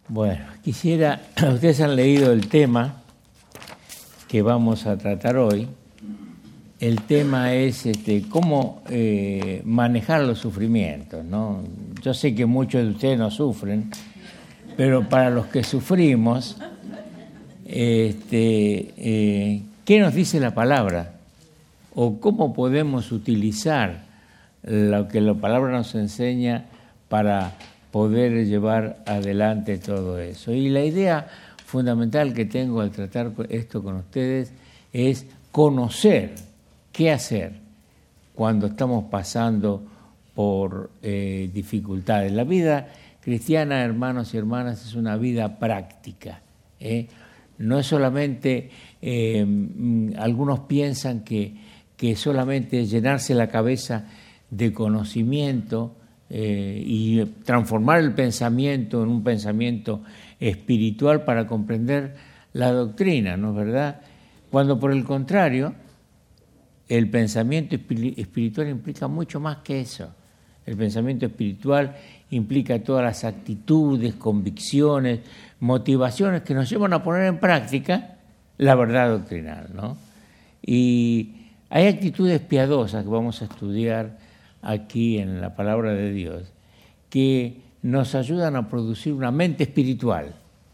Bueno, ustedes han leído el tema que vamos a tratar hoy. El tema es cómo manejar los sufrimientos, ¿no? Yo sé que muchos de ustedes no sufren, pero para los que sufrimos, ¿qué nos dice la palabra? ¿O cómo podemos utilizar lo que la palabra nos enseña para poder llevar adelante todo eso? Y la idea fundamental que tengo al tratar esto con ustedes es conocer qué hacer cuando estamos pasando por dificultades. La vida cristiana, hermanos y hermanas, es una vida práctica. No es solamente, algunos piensan que solamente llenarse la cabeza de conocimiento y transformar el pensamiento en un pensamiento espiritual para comprender la doctrina, ¿no es verdad? Cuando por el contrario, el pensamiento espiritual implica mucho más que eso. El pensamiento espiritual implica todas las actitudes, convicciones, motivaciones que nos llevan a poner en práctica la verdad doctrinal, ¿no? Y hay actitudes piadosas que vamos a estudiar aquí en la palabra de Dios que nos ayudan a producir una mente espiritual,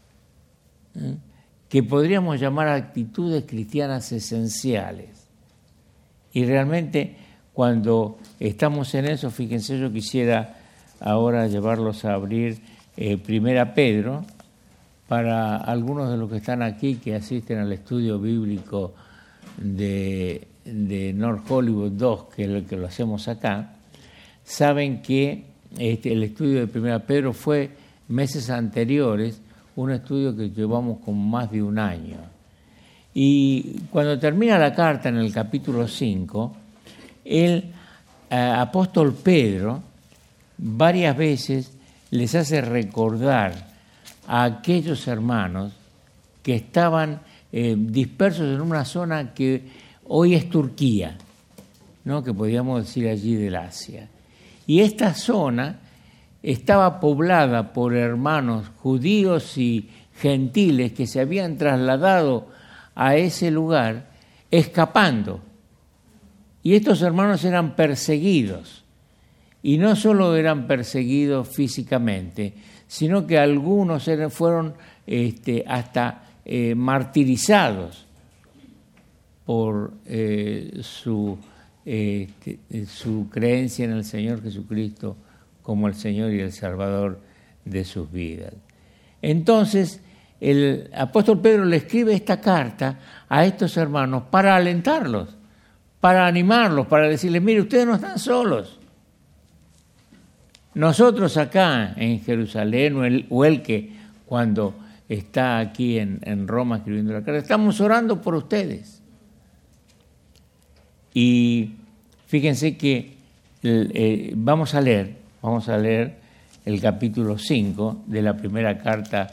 que podríamos llamar actitudes cristianas esenciales. Y realmente cuando estamos en eso, fíjense, yo quisiera ahora llevarlos a abrir 1 Pedro para algunos de los que están aquí que asisten al estudio bíblico de North Hollywood 2, que es lo que lo hacemos acá, saben que el estudio de 1 Pedro fue meses anteriores, un estudio que llevamos con más de un año. Y cuando termina la carta en el capítulo 5, el apóstol Pedro varias veces les hace recordar a aquellos hermanos que estaban dispersos en una zona que hoy es Turquía, ¿no? Que podríamos decir allí del Asia. Y esta zona estaba poblada por hermanos judíos y gentiles que se habían trasladado a ese lugar escapando. Y estos hermanos eran perseguidos. Y no solo eran perseguidos físicamente, sino que algunos fueron hasta martirizados por su creencia en el Señor Jesucristo como el Señor y el Salvador de sus vidas. Entonces, el apóstol Pedro le escribe esta carta a estos hermanos para alentarlos, para animarlos, para decirles, mire, ustedes no están solos. Nosotros acá en Jerusalén, o el que cuando está aquí en Roma escribiendo la carta, estamos orando por ustedes. Y fíjense que vamos a leer el capítulo 5 de la primera carta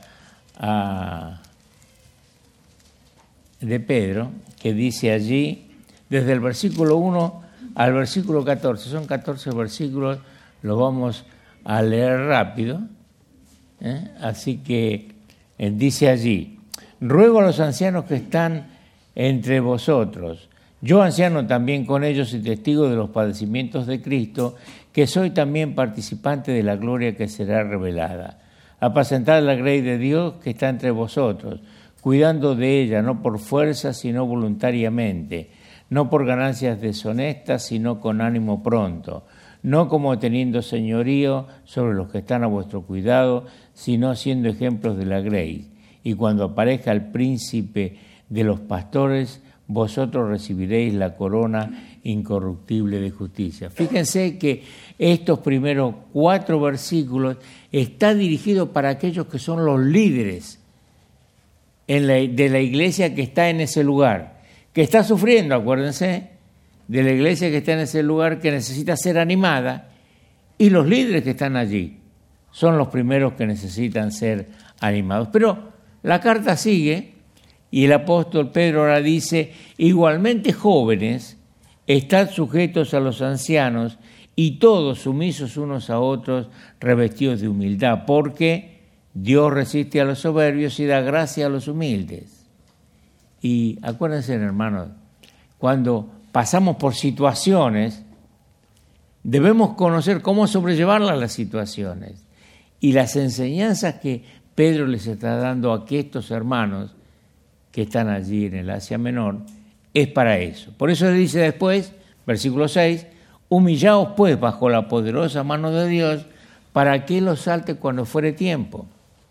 de Pedro, que dice allí, desde el versículo 1 al versículo 14, son 14 versículos, los vamos a leer rápido, así que dice allí, ruego a los ancianos que están entre vosotros, yo anciano también con ellos y testigo de los padecimientos de Cristo, que soy también participante de la gloria que será revelada. Apacentad la grey de Dios que está entre vosotros, cuidando de ella, no por fuerza, sino voluntariamente, no por ganancias deshonestas, sino con ánimo pronto, no como teniendo señorío sobre los que están a vuestro cuidado, sino siendo ejemplos de la grey. Y cuando aparezca el príncipe de los pastores, vosotros recibiréis la corona incorruptible de justicia. Fíjense que estos primeros 4 versículos está dirigido para aquellos que son los líderes de la iglesia que está en ese lugar, que está sufriendo, acuérdense, de la iglesia que está en ese lugar, que necesita ser animada, y los líderes que están allí son los primeros que necesitan ser animados. Pero la carta sigue, y el apóstol Pedro ahora dice, igualmente jóvenes, estad sujetos a los ancianos, y todos sumisos unos a otros, revestidos de humildad, porque Dios resiste a los soberbios y da gracia a los humildes. Y acuérdense, hermanos, cuando pasamos por situaciones, debemos conocer cómo sobrellevar las situaciones. Y las enseñanzas que Pedro les está dando a estos hermanos que están allí en el Asia Menor es para eso. Por eso le dice después, versículo 6, humillaos pues bajo la poderosa mano de Dios para que Él os salte cuando fuere tiempo,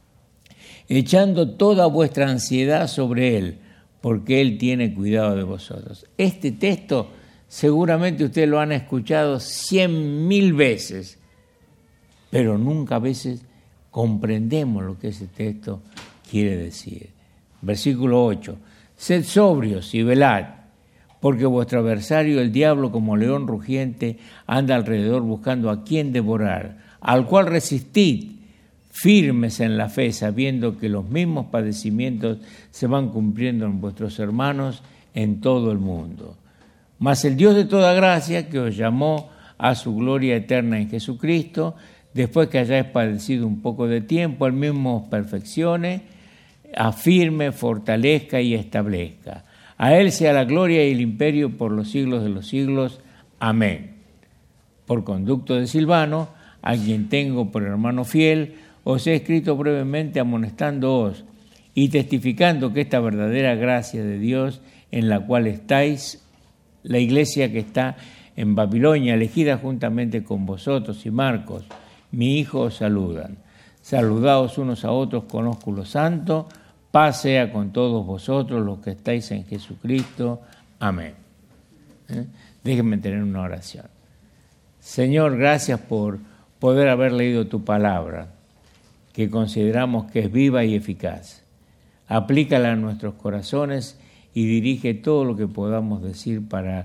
echando toda vuestra ansiedad sobre Él, porque Él tiene cuidado de vosotros. Este texto seguramente ustedes lo han escuchado 100.000 veces, pero nunca a veces comprendemos lo que ese texto quiere decir. Versículo 8, sed sobrios y velad, porque vuestro adversario, el diablo, como león rugiente, anda alrededor buscando a quien devorar, al cual resistid, firmes en la fe, sabiendo que los mismos padecimientos se van cumpliendo en vuestros hermanos en todo el mundo. Mas el Dios de toda gracia, que os llamó a su gloria eterna en Jesucristo, después que hayáis padecido un poco de tiempo, Él mismo os perfeccione, afirme, fortalezca y establezca. A Él sea la gloria y el imperio por los siglos de los siglos. Amén. Por conducto de Silvano, a quien tengo por hermano fiel, os he escrito brevemente amonestándoos y testificando que esta verdadera gracia de Dios en la cual estáis, la iglesia que está en Babilonia, elegida juntamente con vosotros y Marcos, mi hijo, os saludan. Saludaos unos a otros con ósculo santo. Paz sea con todos vosotros los que estáis en Jesucristo. Amén. Déjenme tener una oración. Señor, gracias por poder haber leído tu palabra, que consideramos que es viva y eficaz. Aplícala a nuestros corazones y dirige todo lo que podamos decir para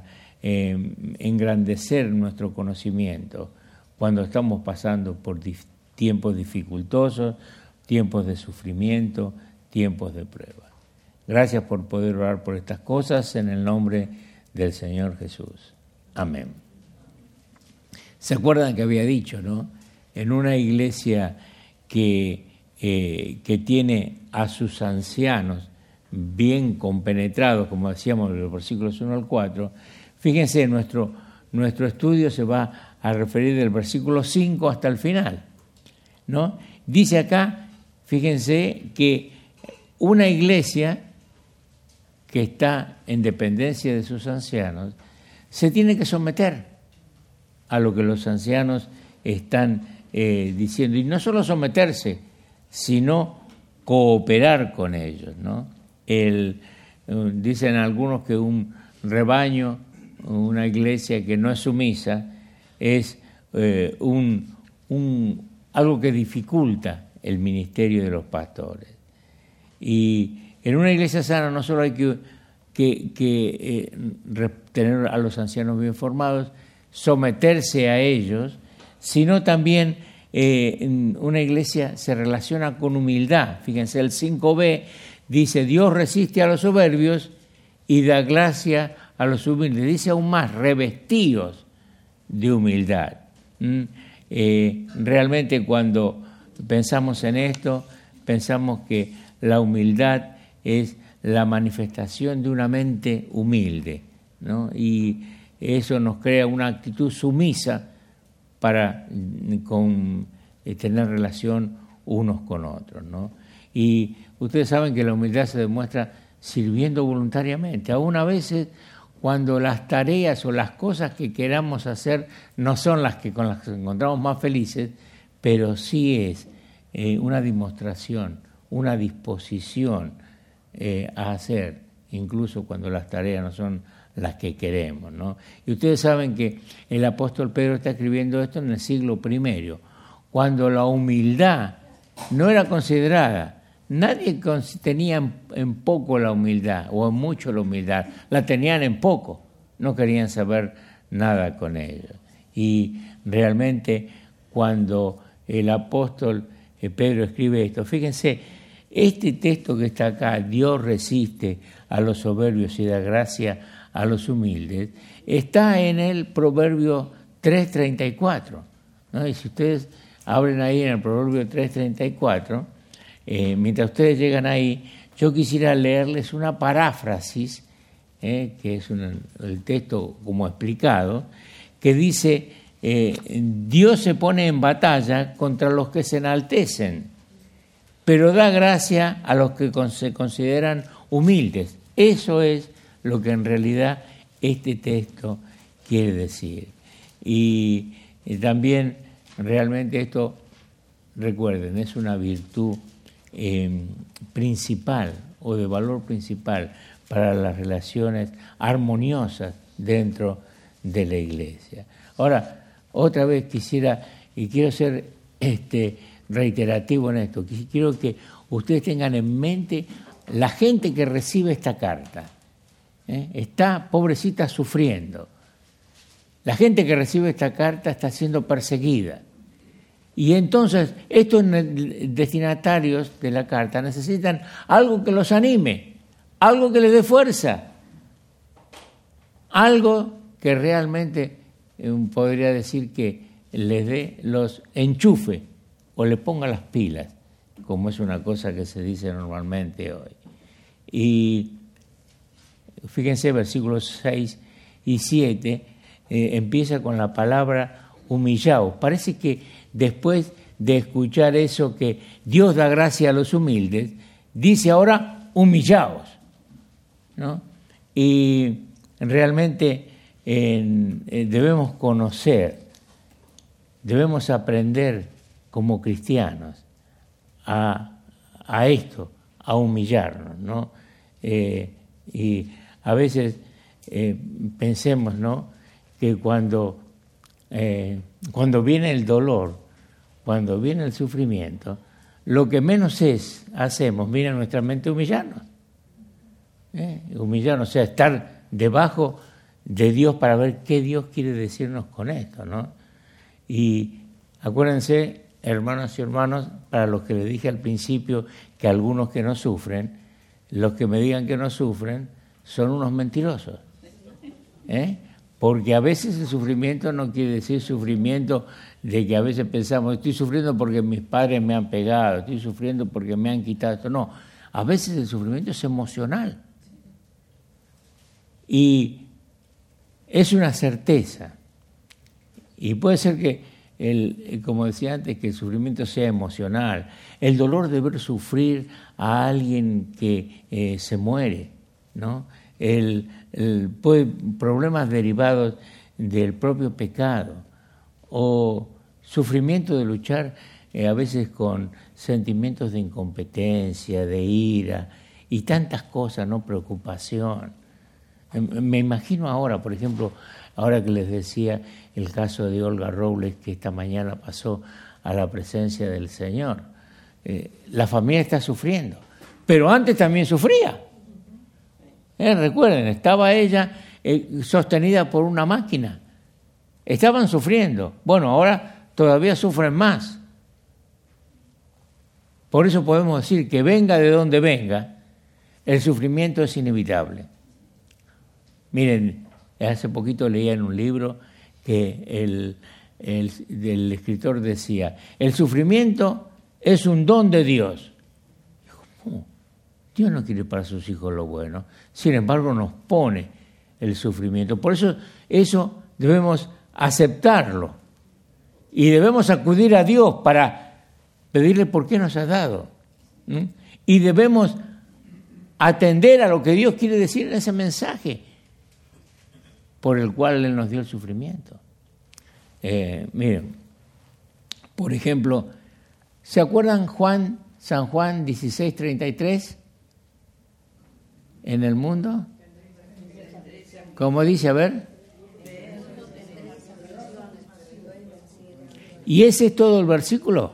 engrandecer nuestro conocimiento cuando estamos pasando por tiempos dificultosos, tiempos de sufrimiento, tiempos de prueba. Gracias por poder orar por estas cosas en el nombre del Señor Jesús. Amén. ¿Se acuerdan que había dicho, no? En una iglesia que tiene a sus ancianos bien compenetrados, como decíamos en los versículos 1 al 4, fíjense, nuestro estudio se va a referir del versículo 5 hasta el final, ¿no? Dice acá, fíjense, que una iglesia que está en dependencia de sus ancianos se tiene que someter a lo que los ancianos están diciendo, y no solo someterse, sino cooperar con ellos, ¿no? Dicen algunos que un rebaño, una iglesia que no es sumisa, es algo que dificulta el ministerio de los pastores. Y en una iglesia sana no solo hay que tener a los ancianos bien formados, someterse a ellos, sino también una iglesia se relaciona con humildad. Fíjense, el 5b dice, Dios resiste a los soberbios y da gracia a los humildes. Dice aún más, revestidos de humildad. Realmente cuando pensamos en esto, pensamos que la humildad es la manifestación de una mente humilde, ¿no? Y eso nos crea una actitud sumisa para tener relación unos con otros, ¿no? Y ustedes saben que la humildad se demuestra sirviendo voluntariamente, aún a veces cuando las tareas o las cosas que queramos hacer no son las que con las que nos encontramos más felices, pero sí es una demostración, una disposición a hacer, incluso cuando las tareas no son las que queremos, ¿no? Y ustedes saben que el apóstol Pedro está escribiendo esto en el siglo I, cuando la humildad no era considerada. Nadie tenía en poco la humildad, o en mucho la humildad. La tenían en poco, no querían saber nada con ellos. Y realmente cuando el apóstol Pedro escribe esto, fíjense, este texto que está acá, Dios resiste a los soberbios y da gracia a los humildes, está en el Proverbio 3:34, ¿no? Y si ustedes abren ahí en el Proverbio 3:34, mientras ustedes llegan ahí, yo quisiera leerles una paráfrasis, que es el texto como explicado, que dice, Dios se pone en batalla contra los que se enaltecen, pero da gracia a los que se consideran humildes. Eso es lo que en realidad este texto quiere decir. Y también realmente esto, recuerden, es una virtud principal o de valor principal para las relaciones armoniosas dentro de la Iglesia. Ahora, otra vez quiero ser reiterativo en esto, quiero que ustedes tengan en mente la gente que recibe esta carta. Está, pobrecita, sufriendo. La gente que recibe esta carta está siendo perseguida. Y entonces estos destinatarios de la carta necesitan algo que los anime, algo que les dé fuerza, algo que realmente podría decir que les dé los enchufe o le ponga las pilas, como es una cosa que se dice normalmente hoy. Y fíjense, versículos 6 y 7 empieza con la palabra humillaos. Parece que después de escuchar eso que Dios da gracia a los humildes, dice ahora humillaos, ¿no? Y realmente debemos conocer, debemos aprender como cristianos a esto, a humillarnos, ¿no? Y a veces pensemos, ¿no?, que cuando viene el dolor, cuando viene el sufrimiento, lo que menos hacemos, viene a nuestra mente humillarnos. Humillarnos, o sea, estar debajo de Dios para ver qué Dios quiere decirnos con esto, ¿no? Y acuérdense, hermanos y hermanos, para los que les dije al principio que algunos que no sufren, los que me digan que no sufren son unos mentirosos. Porque a veces el sufrimiento no quiere decir sufrimiento de que a veces pensamos, estoy sufriendo porque mis padres me han pegado, estoy sufriendo porque me han quitado esto. No, a veces el sufrimiento es emocional. Y es una certeza. Y puede ser que, como decía antes, que el sufrimiento sea emocional. El dolor de ver sufrir a alguien que se muere, ¿no? Problemas derivados del propio pecado o sufrimiento de luchar a veces con sentimientos de incompetencia, de ira y tantas cosas, ¿no? Preocupación. Me imagino ahora, por ejemplo, ahora que les decía el caso de Olga Robles, que esta mañana pasó a la presencia del Señor. La familia está sufriendo, pero antes también sufría. Recuerden, estaba ella sostenida por una máquina. Estaban sufriendo. Bueno, ahora todavía sufren más. Por eso podemos decir que venga de donde venga, el sufrimiento es inevitable. Miren, hace poquito leía en un libro que el escritor decía, el sufrimiento es un don de Dios. ¿Cómo? Dios no quiere para sus hijos lo bueno. Sin embargo, nos pone el sufrimiento. Por eso debemos aceptarlo. Y debemos acudir a Dios para pedirle por qué nos ha dado. Y debemos atender a lo que Dios quiere decir en ese mensaje por el cual Él nos dio el sufrimiento. Miren, por ejemplo, ¿se acuerdan San Juan 16:33? En el mundo, como dice, a ver. ¿Y ese es todo el versículo?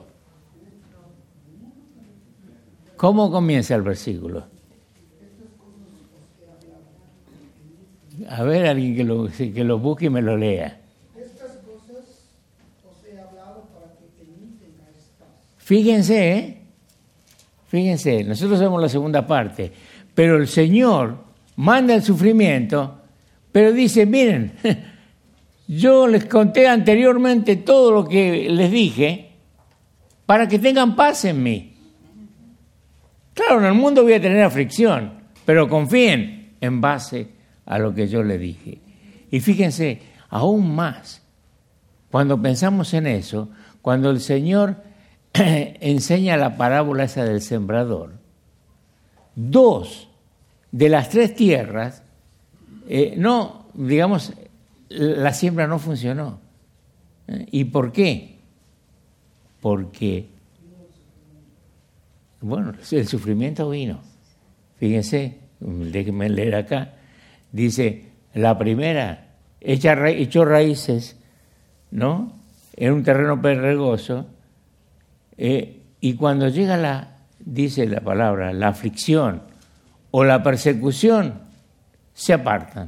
¿Cómo comienza el versículo? A ver, alguien que lo busque y me lo lea. Estas cosas os he hablado para que imiten a estas. Fíjense, nosotros vemos la segunda parte. Pero el Señor manda el sufrimiento, pero dice, miren, yo les conté anteriormente todo lo que les dije para que tengan paz en mí. Claro, en el mundo voy a tener aflicción, pero confíen en base a lo que yo le dije. Y fíjense, aún más, cuando pensamos en eso, cuando el Señor enseña la parábola esa del sembrador, 2 de las 3 tierras, la siembra no funcionó. ¿Y por qué? Porque, el sufrimiento vino. Fíjense, déjenme leer acá. Dice, la primera echó raíces, ¿no?, en un terreno pedregoso, y cuando llega dice la palabra, la aflicción o la persecución, se apartan.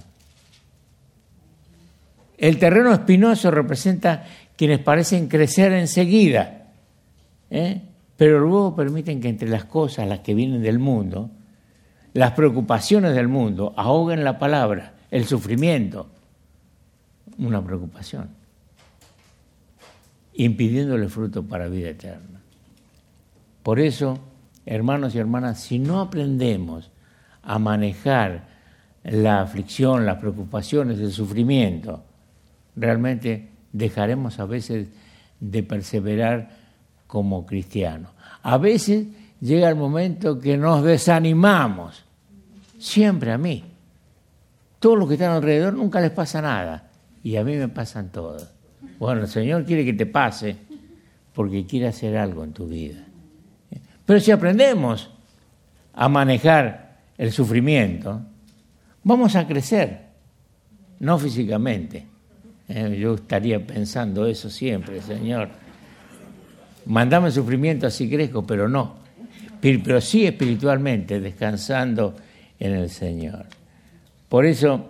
El terreno espinoso representa quienes parecen crecer enseguida, pero luego permiten que entre las cosas, las que vienen del mundo, las preocupaciones del mundo, ahoguen la palabra, el sufrimiento, una preocupación, impidiéndole fruto para vida eterna. Por eso, hermanos y hermanas, si no aprendemos a manejar la aflicción, las preocupaciones, el sufrimiento, realmente dejaremos a veces de perseverar como cristianos. A veces llega el momento que nos desanimamos, siempre a mí. Todos los que están alrededor nunca les pasa nada, y a mí me pasan todas. Bueno, el Señor quiere que te pase porque quiere hacer algo en tu vida. Pero si aprendemos a manejar el sufrimiento, vamos a crecer, no físicamente. Yo estaría pensando eso siempre, Señor. Mandame el sufrimiento así crezco, pero no. Pero sí espiritualmente, descansando en el Señor. Por eso,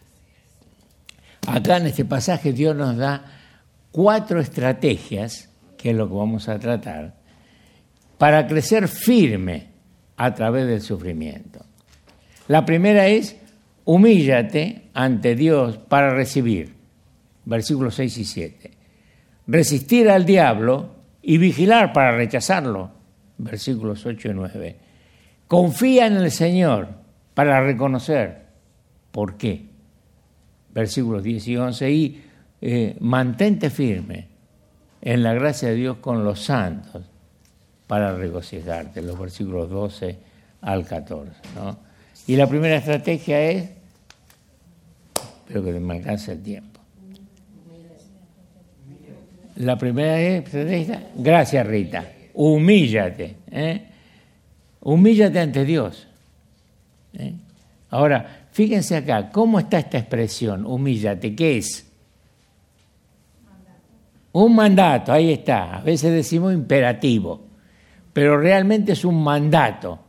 acá en este pasaje Dios nos da 4 estrategias, que es lo que vamos a tratar, para crecer firme a través del sufrimiento. La primera es, humíllate ante Dios para recibir. Versículos 6 y 7. Resistir al diablo y vigilar para rechazarlo. Versículos 8 y 9. Confía en el Señor para reconocer. ¿Por qué? Versículos 10 y 11. Y mantente firme en la gracia de Dios con los santos para regocijarte. Los versículos 12 al 14, ¿no? Y la primera estrategia es, espero que me alcance el tiempo. La primera estrategia, gracias Rita, humíllate. Humíllate ante Dios. Ahora, fíjense acá, ¿cómo está esta expresión, humíllate? ¿Qué es? Un mandato, ahí está. A veces decimos imperativo, pero realmente es un mandato,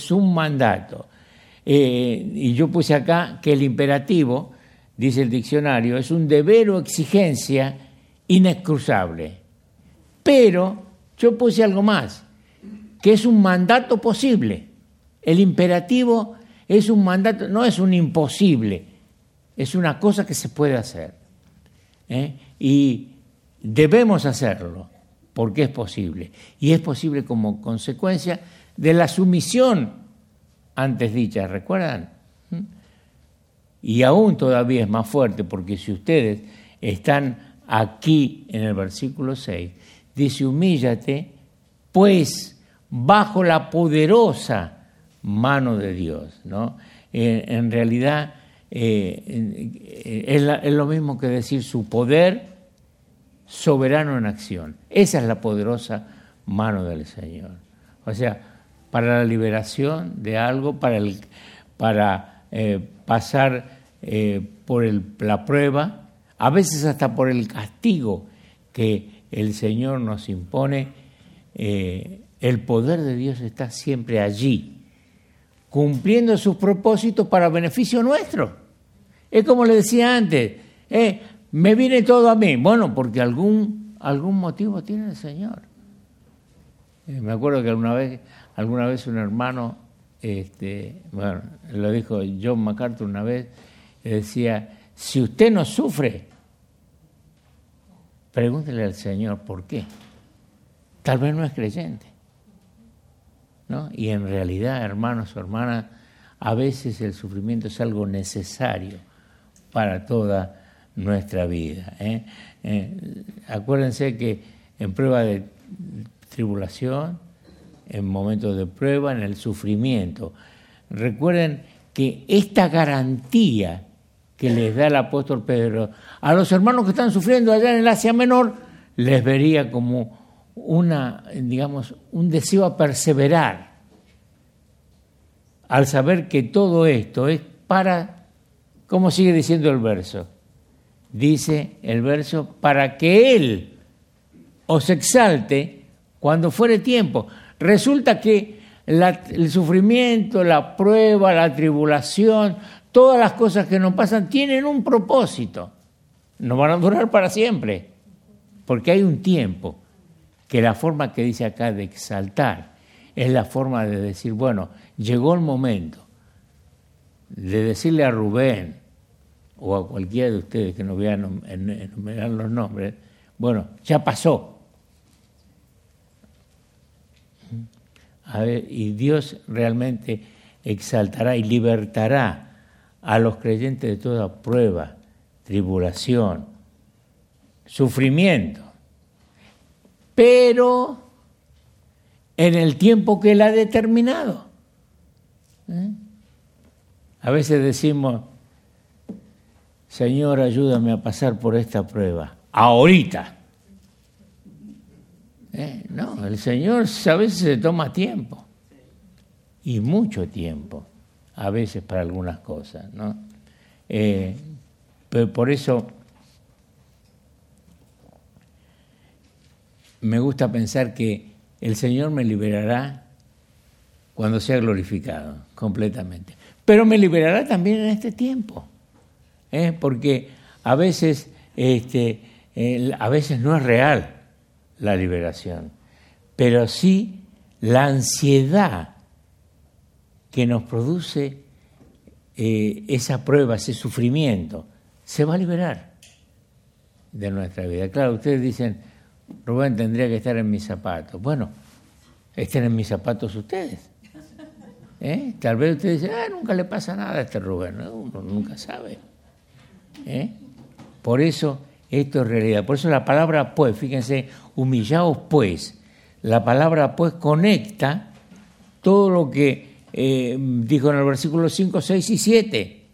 y yo puse acá que el imperativo, dice el diccionario, es un deber o exigencia inexcusable. Pero yo puse algo más, que es un mandato posible. El imperativo es un mandato, no es un imposible, es una cosa que se puede hacer. Y debemos hacerlo, porque es posible. Y es posible como consecuencia de la sumisión antes dicha, ¿recuerdan? Y aún todavía es más fuerte, porque si ustedes están aquí en el versículo 6, dice, humíllate, pues bajo la poderosa mano de Dios, ¿no? En realidad es lo mismo que decir su poder soberano en acción. Esa es la poderosa mano del Señor. O sea, para la liberación de algo, para pasar por la prueba, a veces hasta por el castigo que el Señor nos impone, el poder de Dios está siempre allí, cumpliendo sus propósitos para beneficio nuestro. Es como le decía antes, me viene todo a mí. Bueno, porque algún motivo tiene el Señor. Me acuerdo que alguna vez un hermano, lo dijo John MacArthur una vez, decía, si usted no sufre, pregúntele al Señor por qué. Tal vez no es creyente. ¿no? Y en realidad, hermanos o hermanas, a veces el sufrimiento es algo necesario para toda nuestra vida. Acuérdense que en prueba de tribulación, en momentos de prueba, en el sufrimiento. Recuerden que esta garantía que les da el apóstol Pedro a los hermanos que están sufriendo allá en el Asia Menor, les vería como un deseo a perseverar, al saber que todo esto es para, ¿cómo sigue diciendo el verso? Dice el verso, para que Él os exalte cuando fuere tiempo. Resulta que el sufrimiento, la prueba, la tribulación, todas las cosas que nos pasan tienen un propósito. No van a durar para siempre, porque hay un tiempo que la forma que dice acá de exaltar es la forma de decir, bueno, llegó el momento de decirle a Rubén o a cualquiera de ustedes que no voy a enumerar los nombres, bueno, ya pasó. A ver, y Dios realmente exaltará y libertará a los creyentes de toda prueba, tribulación, sufrimiento, pero en el tiempo que Él ha determinado. A veces decimos, Señor, ayúdame a pasar por esta prueba, ahorita. No, el Señor a veces se toma tiempo, y mucho tiempo, a veces para algunas cosas, ¿no? Pero por eso me gusta pensar que el Señor me liberará cuando sea glorificado completamente, pero me liberará también en este tiempo, porque a veces no es real la liberación, pero sí la ansiedad que nos produce esa prueba, ese sufrimiento, se va a liberar de nuestra vida. Claro, ustedes dicen, Rubén tendría que estar en mis zapatos. Bueno, estén en mis zapatos ustedes. Tal vez ustedes dicen, nunca le pasa nada a este Rubén. ¿No? Uno nunca sabe. Por eso esto es realidad. Por eso la palabra pues, fíjense, humillaos pues. La palabra pues conecta todo lo que dijo en el versículo 5, 6 y 7.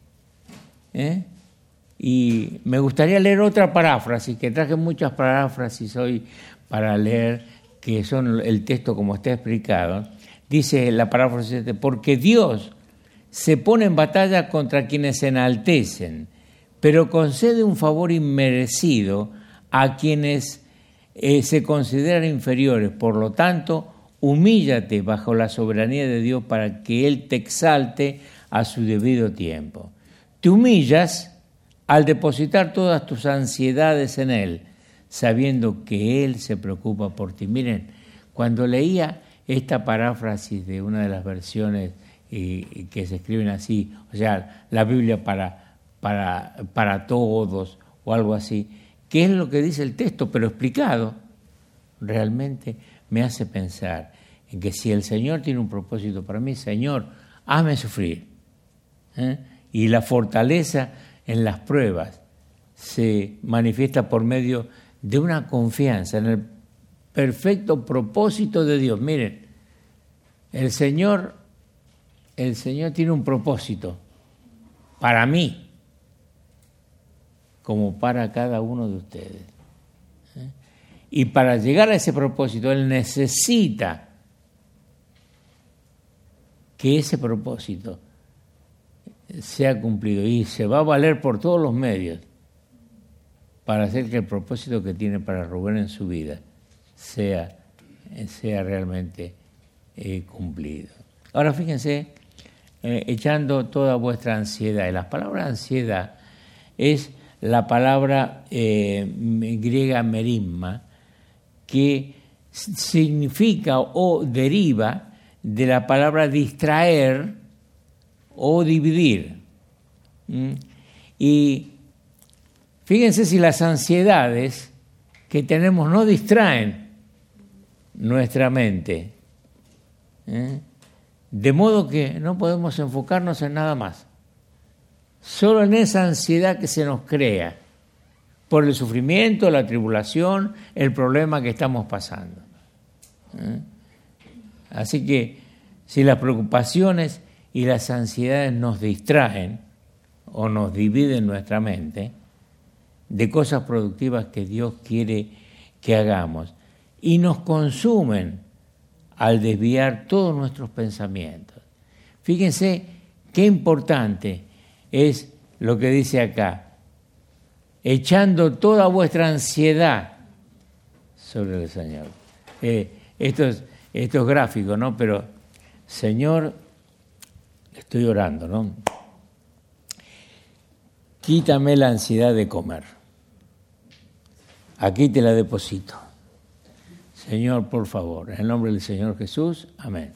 Y me gustaría leer otra paráfrasis, que traje muchas paráfrasis hoy para leer, que son el texto como está explicado. Dice la paráfrasis, porque Dios se pone en batalla contra quienes se enaltecen, pero concede un favor inmerecido a quienes se consideran inferiores. Por lo tanto, humíllate bajo la soberanía de Dios para que Él te exalte a su debido tiempo. Te humillas al depositar todas tus ansiedades en Él, sabiendo que Él se preocupa por ti. Miren, cuando leía esta paráfrasis de una de las versiones que se escriben así, o sea, la Biblia para todos o algo así, ¿qué es lo que dice el texto? Pero explicado, realmente me hace pensar en que si el Señor tiene un propósito para mí, Señor, hazme sufrir. Y la fortaleza en las pruebas se manifiesta por medio de una confianza en el perfecto propósito de Dios. Miren, el Señor tiene un propósito para mí, como para cada uno de ustedes. Y para llegar a ese propósito, Él necesita que ese propósito sea cumplido y se va a valer por todos los medios para hacer que el propósito que tiene para Rubén en su vida sea realmente cumplido. Ahora fíjense, echando toda vuestra ansiedad, y la palabra ansiedad es la palabra griega merimma, que significa o deriva de la palabra distraer o dividir. Y fíjense si las ansiedades que tenemos no distraen nuestra mente, De modo que no podemos enfocarnos en nada más. Solo en esa ansiedad que se nos crea por el sufrimiento, la tribulación, el problema que estamos pasando. Así que si las preocupaciones y las ansiedades nos distraen o nos dividen nuestra mente de cosas productivas que Dios quiere que hagamos y nos consumen al desviar todos nuestros pensamientos. Fíjense qué importante es lo que dice acá, echando toda vuestra ansiedad sobre el Señor. Esto es gráfico, ¿no? Pero, Señor, estoy orando, ¿no? Quítame la ansiedad de comer. Aquí te la deposito. Señor, por favor, en el nombre del Señor Jesús, amén.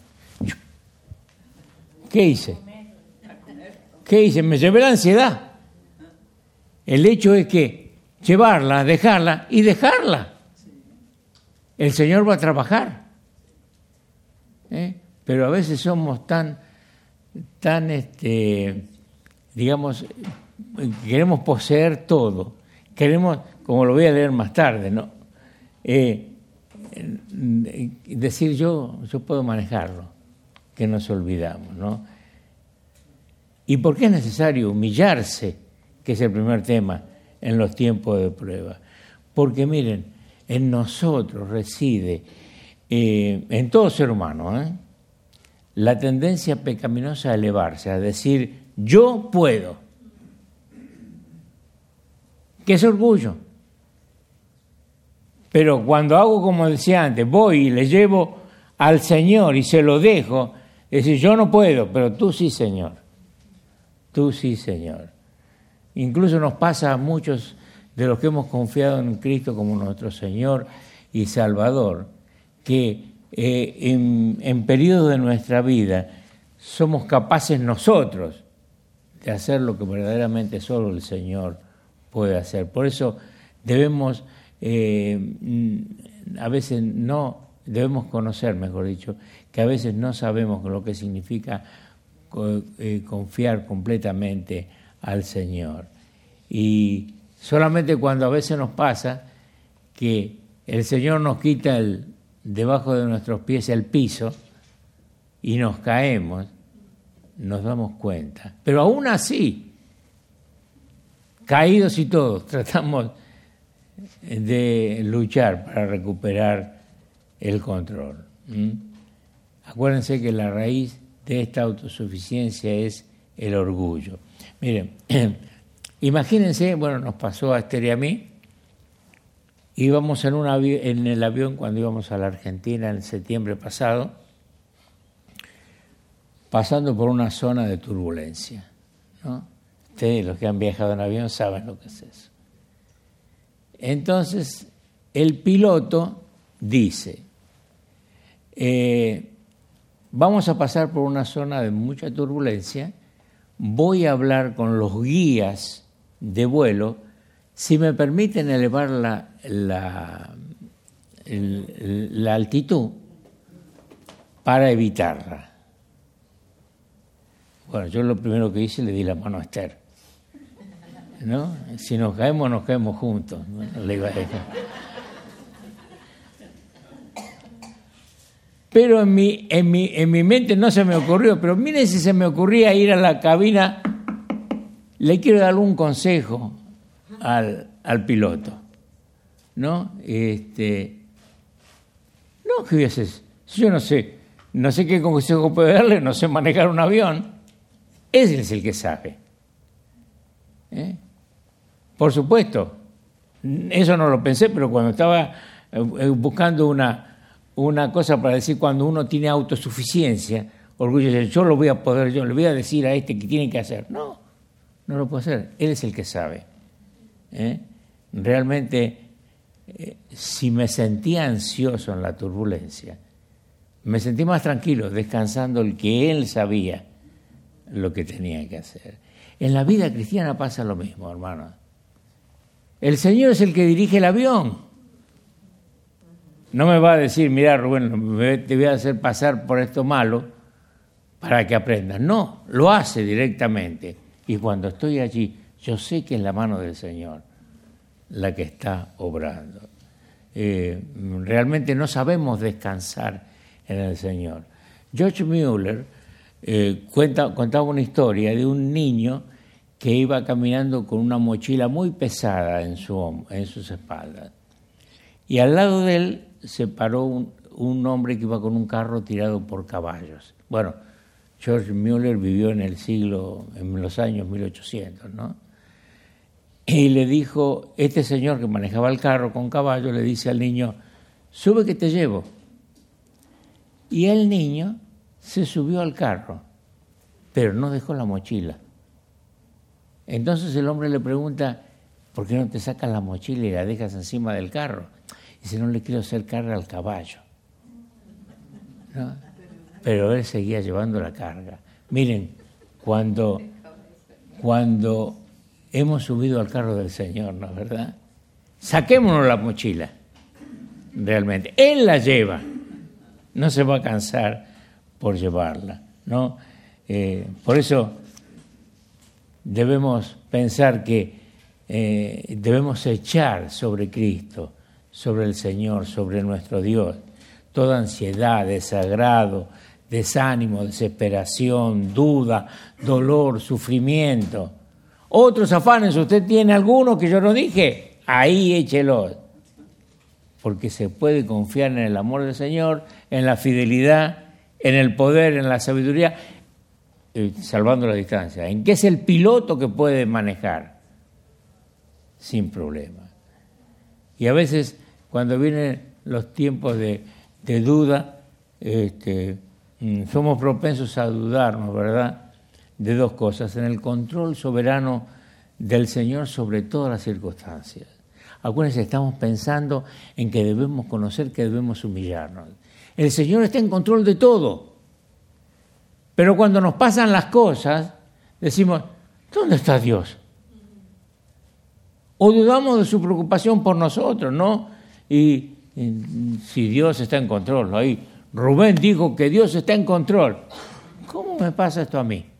¿Qué hice? ¿Qué hice? Me llevé la ansiedad. El hecho es que llevarla, dejarla y dejarla. El Señor va a trabajar. Pero a veces somos tan digamos, queremos poseer todo. Queremos, como lo voy a leer más tarde, ¿no? Decir yo puedo manejarlo, que nos olvidamos, ¿no? ¿Y por qué es necesario humillarse, que es el primer tema, en los tiempos de prueba? Porque miren, en nosotros reside, en todo ser humano, la tendencia pecaminosa a elevarse, a decir, yo puedo. ¿Qué es orgullo? Pero cuando hago como decía antes, voy y le llevo al Señor y se lo dejo, es decir, yo no puedo, pero tú sí, Señor. Tú sí, Señor. Incluso nos pasa a muchos de los que hemos confiado en Cristo como nuestro Señor y Salvador, que en periodos de nuestra vida somos capaces nosotros de hacer lo que verdaderamente solo el Señor puede hacer. Por eso debemos, a veces no, debemos conocer, mejor dicho, que a veces no sabemos lo que significa confiar completamente al Señor. Y solamente cuando a veces nos pasa que el Señor nos quita debajo de nuestros pies el piso y nos caemos, nos damos cuenta. Pero aún así, caídos y todos, tratamos de luchar para recuperar el control. Acuérdense que la raíz de esta autosuficiencia es el orgullo. Miren, imagínense, bueno, nos pasó a Esther y a mí, íbamos en el avión cuando íbamos a la Argentina en septiembre pasado, pasando por una zona de turbulencia, ¿no? Ustedes, los que han viajado en avión, saben lo que es eso. Entonces, el piloto dice, vamos a pasar por una zona de mucha turbulencia, voy a hablar con los guías de vuelo, si me permiten elevar la altitud para evitarla. Bueno, yo lo primero que hice, le di la mano a Esther, ¿no? Si nos caemos juntos, ¿no? Le iba a decir. Pero en mi mente no se me ocurrió, pero miren si se me ocurría ir a la cabina, le quiero dar un consejo al piloto, ¿no? No, ¿qué voy a hacer? Yo no sé qué consejo puedo darle, no sé manejar un avión. Él es el que sabe. Por supuesto, eso no lo pensé, pero cuando estaba buscando una cosa para decir cuando uno tiene autosuficiencia, orgullo, yo lo voy a poder, yo le voy a decir a este que tiene que hacer. No lo puedo hacer. Él es el que sabe. Realmente, si me sentía ansioso en la turbulencia, me sentí más tranquilo, descansando el que él sabía lo que tenía que hacer. En la vida cristiana pasa lo mismo, hermano. El Señor es el que dirige el avión. no me va a decir, mira Rubén, te voy a hacer pasar por esto malo para que aprendas. No, lo hace directamente. Y cuando estoy allí, yo sé que es la mano del Señor la que está obrando. Realmente no sabemos descansar en el Señor. George Mueller contaba una historia de un niño que iba caminando con una mochila muy pesada en sus espaldas. Y al lado de él se paró un hombre que iba con un carro tirado por caballos. Bueno, George Mueller vivió en los años 1800, ¿no? Y le dijo, este señor que manejaba el carro con caballos, le dice al niño, sube que te llevo. Y el niño se subió al carro, pero no dejó la mochila. Entonces el hombre le pregunta, ¿por qué no te sacas la mochila y la dejas encima del carro? Dice, no le quiero hacer carga al caballo, ¿no? Pero él seguía llevando la carga. Miren, cuando hemos subido al carro del Señor, ¿no es verdad? Saquémonos la mochila, realmente. Él la lleva, no se va a cansar por llevarla, ¿no? Por eso debemos pensar que debemos echar sobre Cristo, sobre el Señor, sobre nuestro Dios, toda ansiedad, desagrado, desánimo, desesperación, duda, dolor, sufrimiento. Otros afanes, usted tiene alguno que yo no dije, ahí échelo. Porque se puede confiar en el amor del Señor, en la fidelidad, en el poder, en la sabiduría, salvando la distancia. En que es el piloto que puede manejar sin problema. Y a veces, cuando vienen los tiempos de duda, somos propensos a dudarnos, ¿verdad?, de dos cosas: en el control soberano del Señor sobre todas las circunstancias. Acuérdense, estamos pensando en que debemos conocer, que debemos humillarnos. El Señor está en control de todo. Pero cuando nos pasan las cosas, decimos, ¿dónde está Dios? O dudamos de su preocupación por nosotros, ¿no? Y si Dios está en control, ahí Rubén dijo que Dios está en control. ¿Cómo me pasa esto a mí?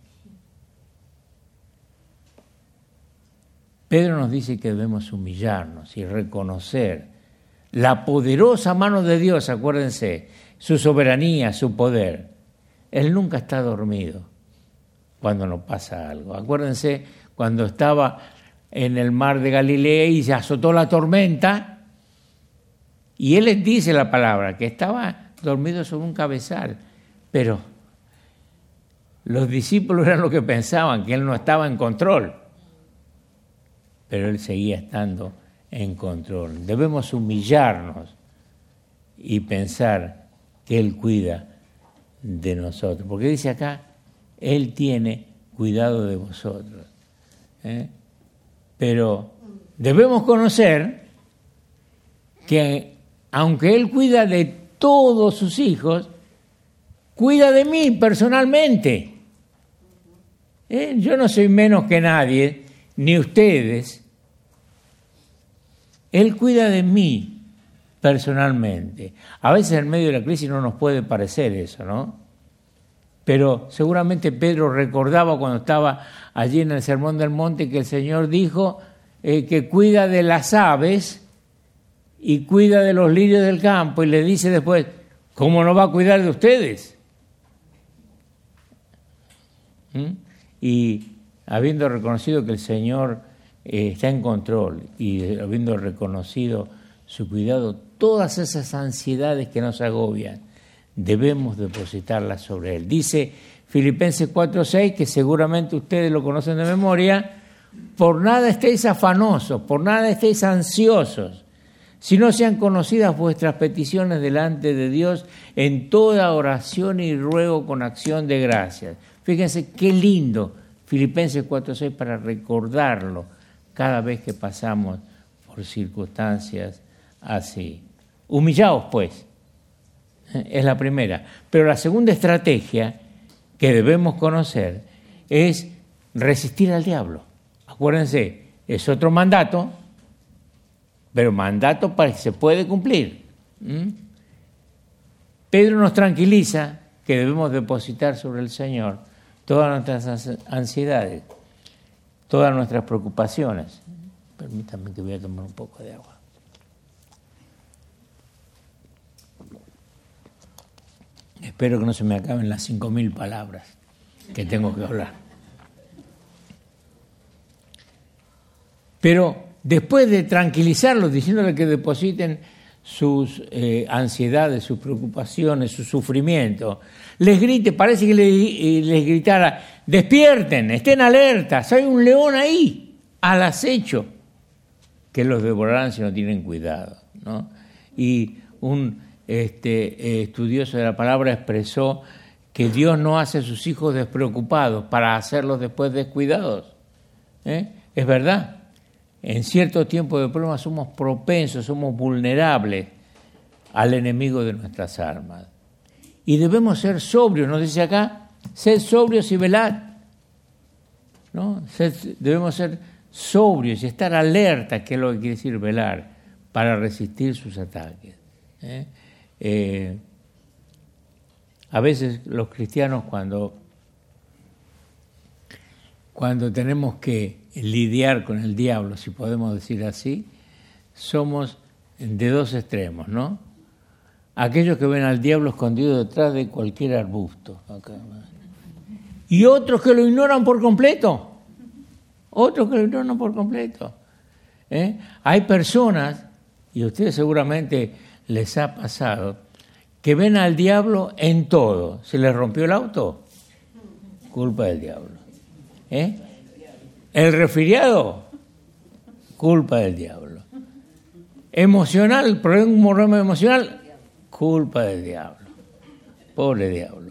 Pedro nos dice que debemos humillarnos y reconocer la poderosa mano de Dios, acuérdense, su soberanía, su poder. Él nunca está dormido cuando nos pasa algo. Acuérdense cuando estaba en el mar de Galilea y se azotó la tormenta, y él les dice la palabra, que estaba dormido sobre un cabezal, pero los discípulos eran los que pensaban que él no estaba en control. Pero él seguía estando en control. Debemos humillarnos y pensar que él cuida de nosotros. Porque dice acá, él tiene cuidado de vosotros. Pero debemos conocer que aunque él cuida de todos sus hijos, cuida de mí personalmente. Yo no soy menos que nadie, ni ustedes. Él cuida de mí personalmente. A veces en medio de la crisis no nos puede parecer eso, ¿no? Pero seguramente Pedro recordaba cuando estaba allí en el Sermón del Monte que el Señor dijo que cuida de las aves y cuida de los lirios del campo, y le dice después, ¿cómo no va a cuidar de ustedes? Y habiendo reconocido que el Señor está en control y habiendo reconocido su cuidado, todas esas ansiedades que nos agobian, debemos depositarlas sobre Él. Dice Filipenses 4:6, que seguramente ustedes lo conocen de memoria, por nada estéis afanosos, por nada estéis ansiosos, sino sean conocidas vuestras peticiones delante de Dios en toda oración y ruego con acción de gracias. Fíjense qué lindo Filipenses 4:6 para recordarlo cada vez que pasamos por circunstancias así. Humillaos, pues, es la primera. Pero la segunda estrategia que debemos conocer es resistir al diablo. Acuérdense, es otro mandato, pero mandato para que se puede cumplir. Pedro nos tranquiliza que debemos depositar sobre el Señor todas nuestras ansiedades, todas nuestras preocupaciones. Permítanme que voy a tomar un poco de agua. Espero que no se me acaben las 5.000 palabras que tengo que hablar. Pero después de tranquilizarlos, diciéndoles que depositen sus ansiedades, sus preocupaciones, su sufrimiento, les grite, parece que les gritara: despierten, estén alertas, hay un león ahí, al acecho, que los devorarán si no tienen cuidado, ¿no? Y un estudioso de la palabra expresó que Dios no hace a sus hijos despreocupados para hacerlos después descuidados. Es verdad. En cierto tiempo de prueba somos propensos, somos vulnerables al enemigo de nuestras almas. Y debemos ser sobrios, nos dice acá, sed sobrios y velad, ¿no? Debemos ser sobrios y estar alertas, que es lo que quiere decir velar, para resistir sus ataques. A veces los cristianos cuando tenemos que lidiar con el diablo, si podemos decir así, somos de dos extremos, ¿no? Aquellos que ven al diablo escondido detrás de cualquier arbusto. Y otros que lo ignoran por completo. Hay personas, y a ustedes seguramente les ha pasado, que ven al diablo en todo. ¿Se les rompió el auto? Culpa del diablo. El resfriado, culpa del diablo. Emocional, un problema emocional, culpa del diablo. Pobre diablo.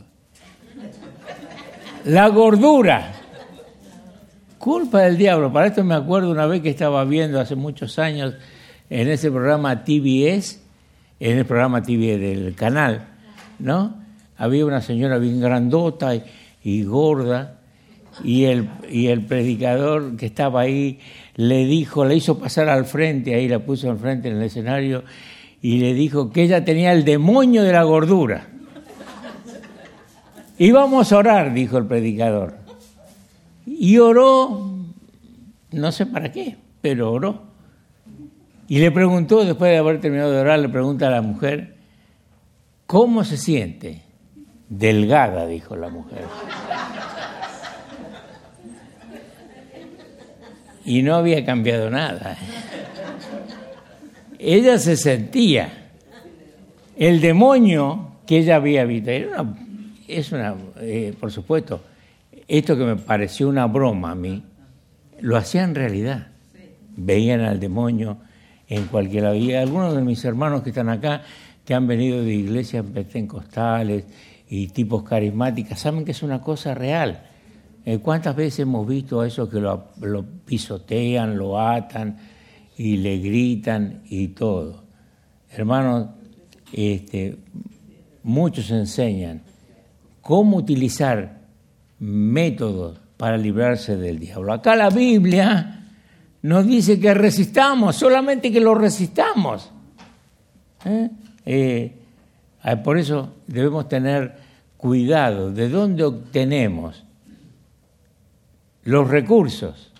La gordura, culpa del diablo. Para esto me acuerdo una vez que estaba viendo hace muchos años en ese programa TBS, en el programa TBS del canal, ¿no? Había una señora bien grandota y gorda, y el predicador que estaba ahí le hizo pasar al frente, ahí la puso al frente en el escenario, y le dijo que ella tenía el demonio de la gordura. Y vamos a orar, dijo el predicador. Y oró, no sé para qué, pero oró. Y le preguntó, después de haber terminado de orar, le pregunta a la mujer: ¿cómo se siente? Delgada, dijo la mujer. Y no había cambiado nada. Ella se sentía. El demonio que ella había visto, por supuesto, esto que me pareció una broma a mí, lo hacían realidad. Veían al demonio en cualquier lado. Y algunos de mis hermanos que están acá, que han venido de iglesias pentecostales y tipos carismáticas, saben que es una cosa real. ¿Cuántas veces hemos visto a esos que lo pisotean, lo atan y le gritan y todo? Hermanos, muchos enseñan cómo utilizar métodos para librarse del diablo. Acá la Biblia nos dice que resistamos, solamente que lo resistamos. Por eso debemos tener cuidado de dónde obtenemos los recursos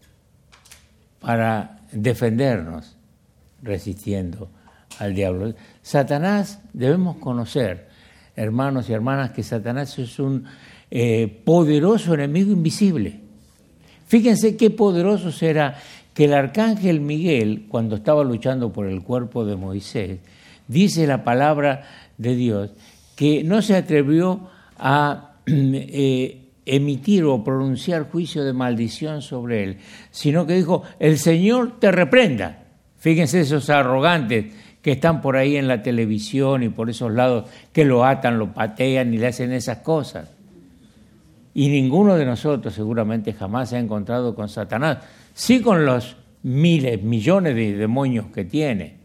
para defendernos resistiendo al diablo. Satanás, debemos conocer, hermanos y hermanas, que Satanás es un poderoso enemigo invisible. Fíjense qué poderoso será que el arcángel Miguel, cuando estaba luchando por el cuerpo de Moisés, dice la palabra de Dios que no se atrevió a emitir o pronunciar juicio de maldición sobre él, sino que dijo: el Señor te reprenda. Fíjense esos arrogantes que están por ahí en la televisión y por esos lados, que lo atan, lo patean y le hacen esas cosas. Y ninguno de nosotros seguramente jamás se ha encontrado con Satanás, sí con los miles, millones de demonios que tiene.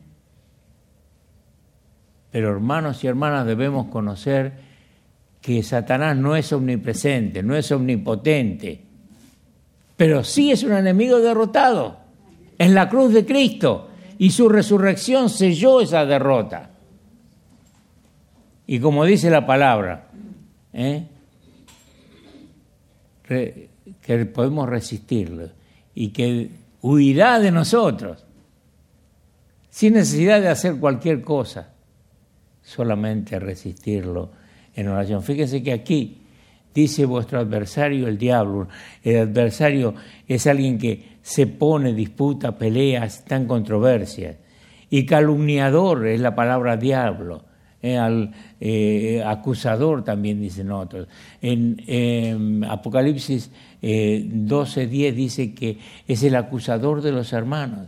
Pero hermanos y hermanas, debemos conocer que Satanás no es omnipresente, no es omnipotente, pero sí es un enemigo derrotado en la cruz de Cristo, y su resurrección selló esa derrota. Y como dice la palabra, que podemos resistirlo y que huirá de nosotros sin necesidad de hacer cualquier cosa, solamente resistirlo en oración. Fíjense que aquí dice vuestro adversario, el diablo. El adversario es alguien que se pone, disputa, pelea, está en controversias. Y calumniador es la palabra diablo. Acusador también dicen otros. En Apocalipsis 12:10 dice que es el acusador de los hermanos.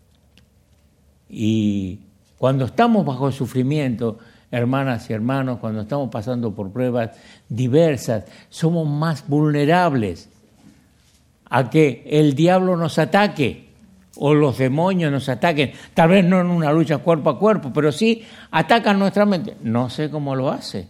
Y cuando estamos bajo sufrimiento, hermanas y hermanos, cuando estamos pasando por pruebas diversas, somos más vulnerables a que el diablo nos ataque o los demonios nos ataquen. Tal vez no en una lucha cuerpo a cuerpo, pero sí atacan nuestra mente. No sé cómo lo hace,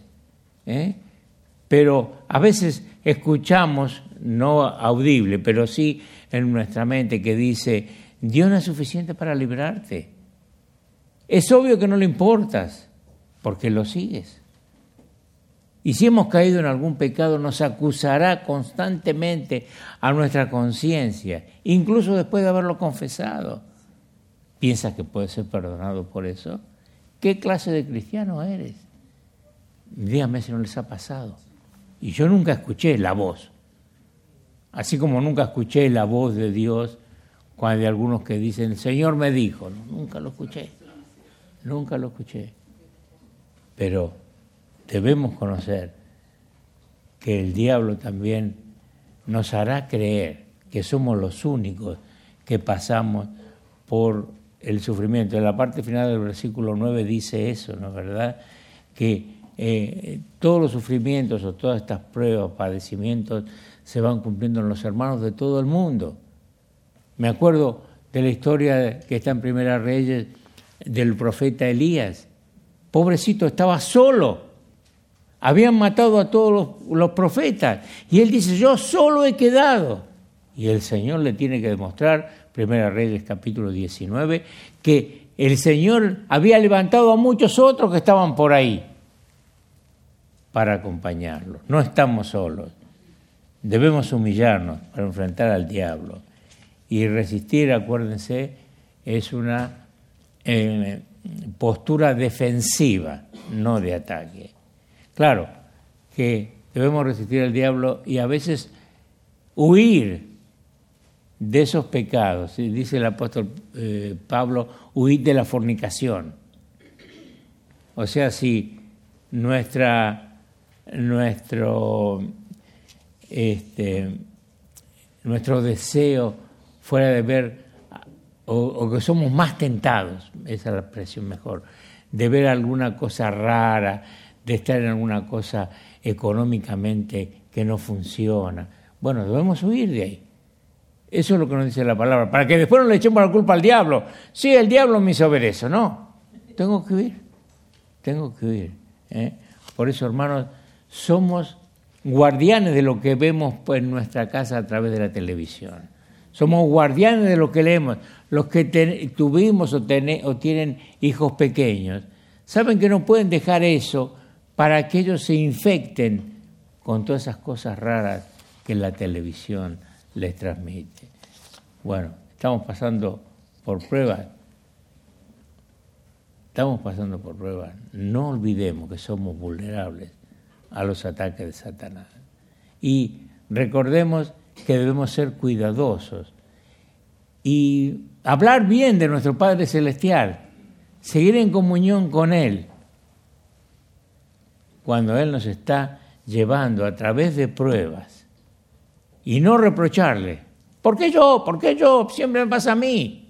pero a veces escuchamos, no audible, pero sí en nuestra mente, que dice: Dios no es suficiente para librarte. Es obvio que no le importas, porque lo sigues. Y si hemos caído en algún pecado, nos acusará constantemente a nuestra conciencia, incluso después de haberlo confesado. ¿Piensas que puedes ser perdonado por eso? ¿Qué clase de cristiano eres? Dígame si no les ha pasado. Y yo nunca escuché la voz, así como nunca escuché la voz de Dios cuando hay algunos que dicen: el Señor me dijo. No, nunca lo escuché. Pero debemos conocer que el diablo también nos hará creer que somos los únicos que pasamos por el sufrimiento. En la parte final del versículo 9 dice eso, ¿no es verdad? Que todos los sufrimientos o todas estas pruebas, padecimientos, se van cumpliendo en los hermanos de todo el mundo. Me acuerdo de la historia que está en Primera Reyes del profeta Elías. Pobrecito, estaba solo. Habían matado a todos los profetas. Y él dice: yo solo he quedado. Y el Señor le tiene que demostrar, Primera Reyes capítulo 19, que el Señor había levantado a muchos otros que estaban por ahí para acompañarlos. No estamos solos. Debemos humillarnos para enfrentar al diablo. Y resistir, acuérdense, es una postura defensiva, no de ataque. Claro que debemos resistir al diablo y a veces huir de esos pecados. Dice el apóstol Pablo: huir de la fornicación. O sea, si nuestro deseo fuera de ver, o que somos más tentados, esa es la expresión mejor, de ver alguna cosa rara, de estar en alguna cosa económicamente que no funciona. Bueno, debemos huir de ahí. Eso es lo que nos dice la palabra, para que después no le echemos la culpa al diablo. Sí, el diablo me hizo ver eso. No, tengo que huir. Por eso, hermanos, somos guardianes de lo que vemos en nuestra casa a través de la televisión. Somos guardianes de lo que leemos. Los que tuvimos o tienen hijos pequeños saben que no pueden dejar eso para que ellos se infecten con todas esas cosas raras que la televisión les transmite. Bueno, estamos pasando por pruebas. No olvidemos que somos vulnerables a los ataques de Satanás. Y recordemos que debemos ser cuidadosos y hablar bien de nuestro Padre Celestial, seguir en comunión con Él cuando Él nos está llevando a través de pruebas, y no reprocharle: ¿por qué yo? Siempre me pasa a mí.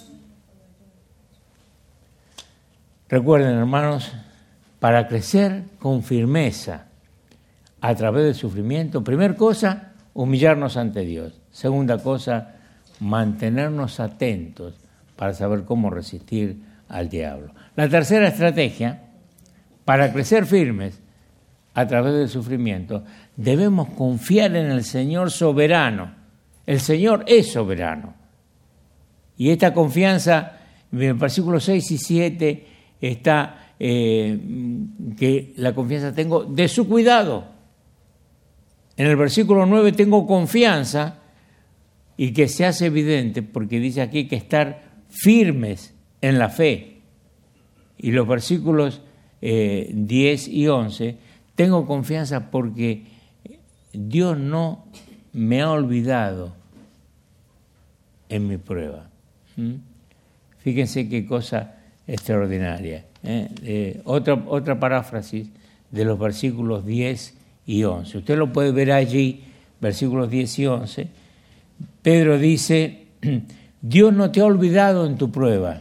Recuerden, hermanos, para crecer con firmeza a través del sufrimiento, primera cosa, humillarnos ante Dios. Segunda cosa, mantenernos atentos para saber cómo resistir al diablo. La tercera estrategia, para crecer firmes a través del sufrimiento, debemos confiar en el Señor soberano. El Señor es soberano. Y esta confianza, en el versículo 6 y 7, está que la confianza tengo de su cuidado. En el versículo 9 tengo confianza y que se hace evidente porque dice aquí que estar firmes en la fe. Y los versículos 10 y 11, tengo confianza porque Dios no me ha olvidado en mi prueba. Fíjense qué cosa extraordinaria. Otra paráfrasis de los versículos 10 y 11. Usted lo puede ver allí, versículos 10 y 11. Pedro dice, Dios no te ha olvidado en tu prueba.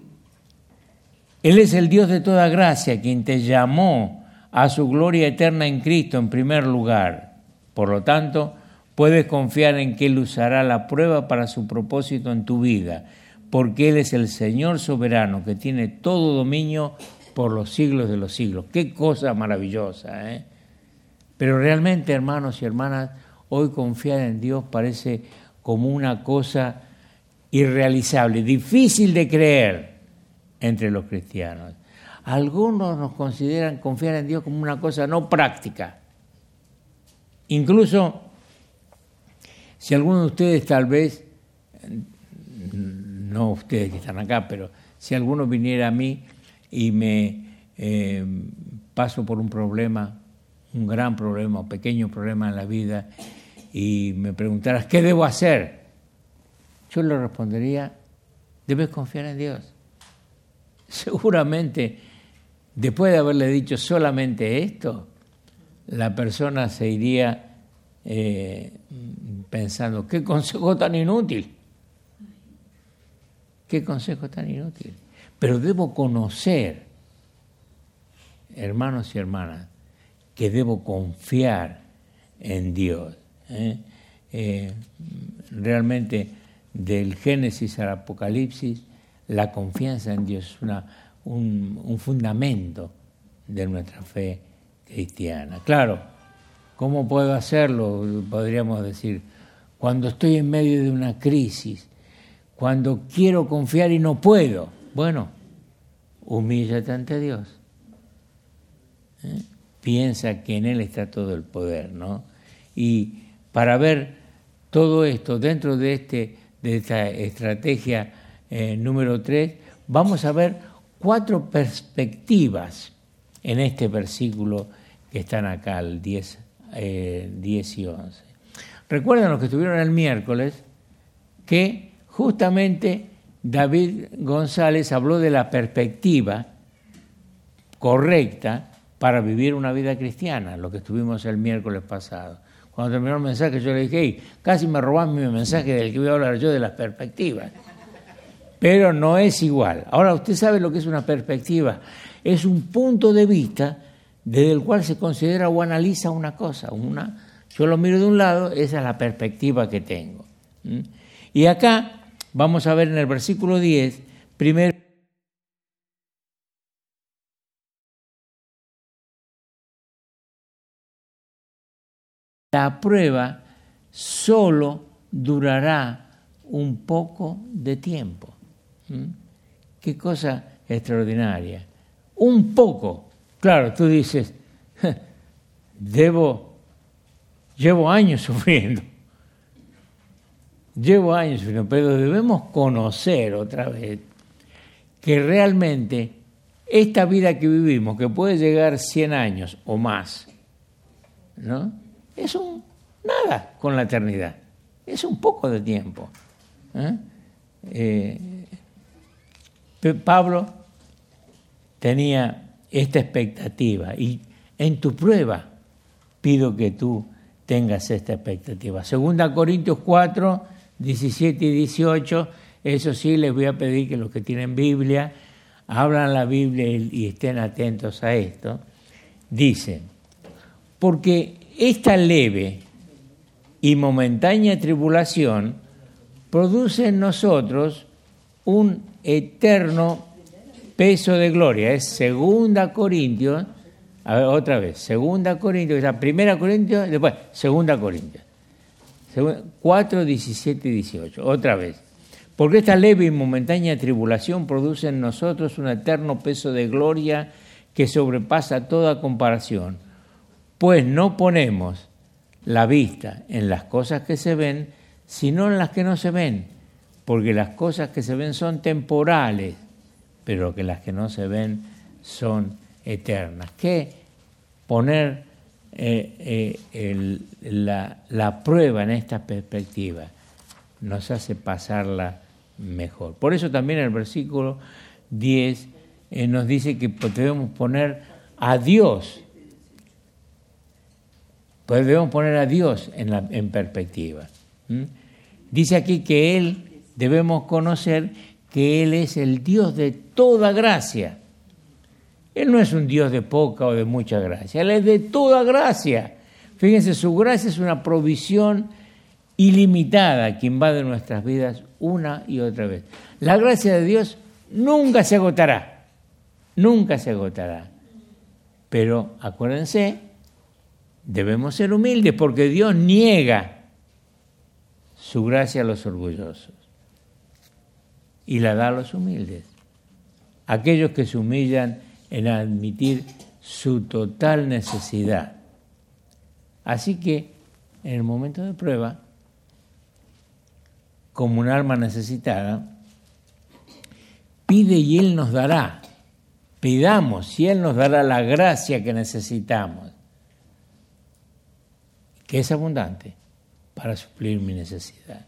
Él es el Dios de toda gracia, quien te llamó a su gloria eterna en Cristo en primer lugar. Por lo tanto, puedes confiar en que Él usará la prueba para su propósito en tu vida, porque Él es el Señor soberano que tiene todo dominio por los siglos de los siglos. ¡Qué cosa maravillosa! Pero realmente, hermanos y hermanas, hoy confiar en Dios parece como una cosa irrealizable, difícil de creer entre los cristianos. Algunos nos consideran confiar en Dios como una cosa no práctica. Incluso, si alguno de ustedes tal vez, no ustedes que están acá, pero si alguno viniera a mí y me paso por un problema, un gran problema, un pequeño problema en la vida, y me preguntaras, ¿qué debo hacer? Yo le respondería, debes confiar en Dios. Seguramente, después de haberle dicho solamente esto, la persona se iría pensando, ¿qué consejo tan inútil? ¿Qué consejo tan inútil? Pero debo conocer, hermanos y hermanas, que debo confiar en Dios. Realmente, del Génesis al Apocalipsis, la confianza en Dios es un fundamento de nuestra fe cristiana. Claro, ¿cómo puedo hacerlo? Podríamos decir, cuando estoy en medio de una crisis, cuando quiero confiar y no puedo. Bueno, humíllate ante Dios. Piensa que en Él está todo el poder, ¿no? Y para ver todo esto dentro de esta estrategia número 3, vamos a ver 4 perspectivas en este versículo que están acá, el 10 y 11. Recuerdan los que estuvieron el miércoles que justamente David González habló de la perspectiva correcta para vivir una vida cristiana, lo que estuvimos el miércoles pasado. Cuando terminó el mensaje yo le dije, hey, casi me roban mi mensaje del que voy a hablar yo de las perspectivas. Pero no es igual. Ahora, usted sabe lo que es una perspectiva. Es un punto de vista desde el cual se considera o analiza una cosa. Yo lo miro de un lado, esa es la perspectiva que tengo. Y acá vamos a ver en el versículo 10, primero, la prueba solo durará un poco de tiempo. Qué cosa extraordinaria. Un poco. Claro, tú dices, llevo años sufriendo. Pero debemos conocer otra vez que realmente esta vida que vivimos, que puede llegar 100 años o más, ¿no? Es nada con la eternidad. Es un poco de tiempo. Pablo tenía esta expectativa y en tu prueba pido que tú tengas esta expectativa. 2 Corintios 4, 17 y 18, eso sí les voy a pedir que los que tienen Biblia abran la Biblia y estén atentos a esto. Dice, porque esta leve y momentánea tribulación produce en nosotros un eterno peso de gloria. Es 2 Corintios, a ver, otra vez, 2 Corintios, 1 Corintios, después 2 Corintios, 4, 17 y 18, otra vez. Porque esta leve y momentánea tribulación produce en nosotros un eterno peso de gloria que sobrepasa toda comparación, pues no ponemos la vista en las cosas que se ven, sino en las que no se ven, porque las cosas que se ven son temporales, pero que las que no se ven son eternas. ¿Qué? Poner la prueba en esta perspectiva nos hace pasarla mejor. Por eso también el versículo 10 nos dice que debemos poner a Dios, en perspectiva. Dice aquí que debemos conocer que Él es el Dios de toda gracia. Él no es un Dios de poca o de mucha gracia, Él es de toda gracia. Fíjense, su gracia es una provisión ilimitada que invade nuestras vidas una y otra vez. La gracia de Dios nunca se agotará, Pero acuérdense, debemos ser humildes porque Dios niega su gracia a los orgullosos y la da a los humildes. Aquellos que se humillan en admitir su total necesidad. Así que, en el momento de prueba, como un alma necesitada, pide y Él nos dará. Pidamos y Él nos dará la gracia que necesitamos, que es abundante para suplir mi necesidad.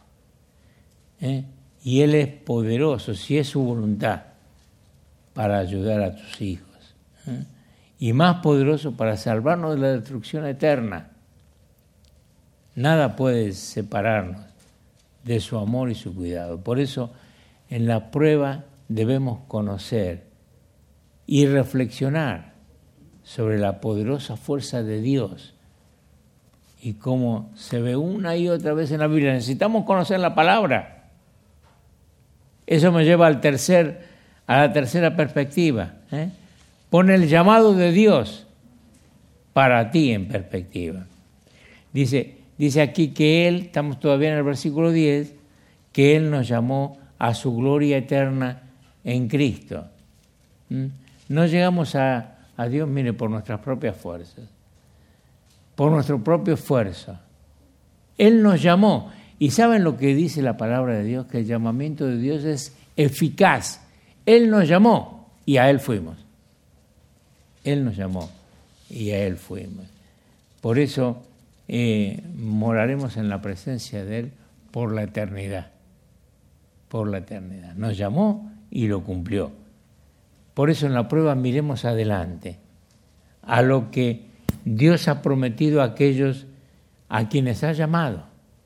Y Él es poderoso, si es su voluntad, para ayudar a tus hijos. Y más poderoso para salvarnos de la destrucción eterna. Nada puede separarnos de su amor y su cuidado. Por eso, en la prueba debemos conocer y reflexionar sobre la poderosa fuerza de Dios y cómo se ve una y otra vez en la Biblia. Necesitamos conocer la palabra. Eso me lleva a la tercera perspectiva. Pone el llamado de Dios para ti en perspectiva. Dice aquí que Él, estamos todavía en el versículo 10, que Él nos llamó a su gloria eterna en Cristo. No llegamos a Dios, mire, por nuestras propias fuerzas, por nuestro propio esfuerzo. Él nos llamó. ¿Y saben lo que dice la palabra de Dios? Que el llamamiento de Dios es eficaz. Él nos llamó y a Él fuimos. Él nos llamó y a Él fuimos. Por eso moraremos en la presencia de Él por la eternidad. Por la eternidad. Nos llamó y lo cumplió. Por eso en la prueba miremos adelante, a lo que Dios ha prometido a aquellos a quienes ha llamado.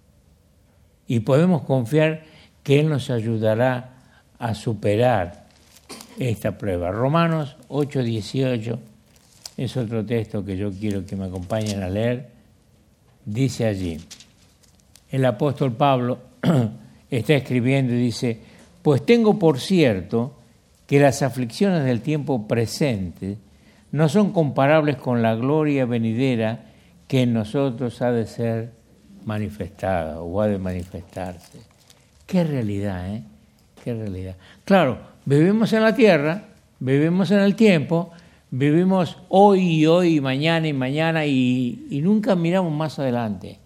Y podemos confiar que Él nos ayudará a superar esta prueba. Romanos 8:18 es otro texto que yo quiero que me acompañen a leer. Dice allí, el apóstol Pablo está escribiendo y dice: pues tengo por cierto que las aflicciones del tiempo presente no son comparables con la gloria venidera que en nosotros ha de ser manifestada o ha de manifestarse. Qué realidad, ¿eh? Qué realidad. Claro, vivimos en la tierra, vivimos en el tiempo, vivimos hoy y hoy, mañana y nunca miramos más adelante.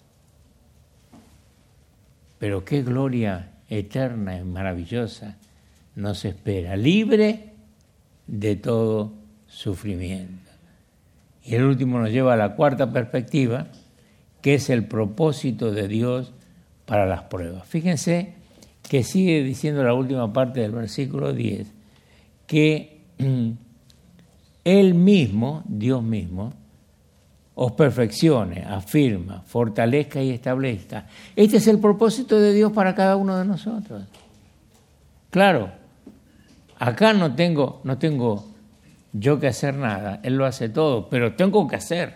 Pero qué gloria eterna y maravillosa nos espera, libre de todo sufrimiento. Y el último nos lleva a la cuarta perspectiva, que es el propósito de Dios para las pruebas. Fíjense que sigue diciendo la última parte del versículo 10, que Él mismo, Dios mismo, os perfeccione, afirma, fortalezca y establezca. Este es el propósito de Dios para cada uno de nosotros. Claro, acá no tengo yo que hacer nada, Él lo hace todo, pero tengo que hacer.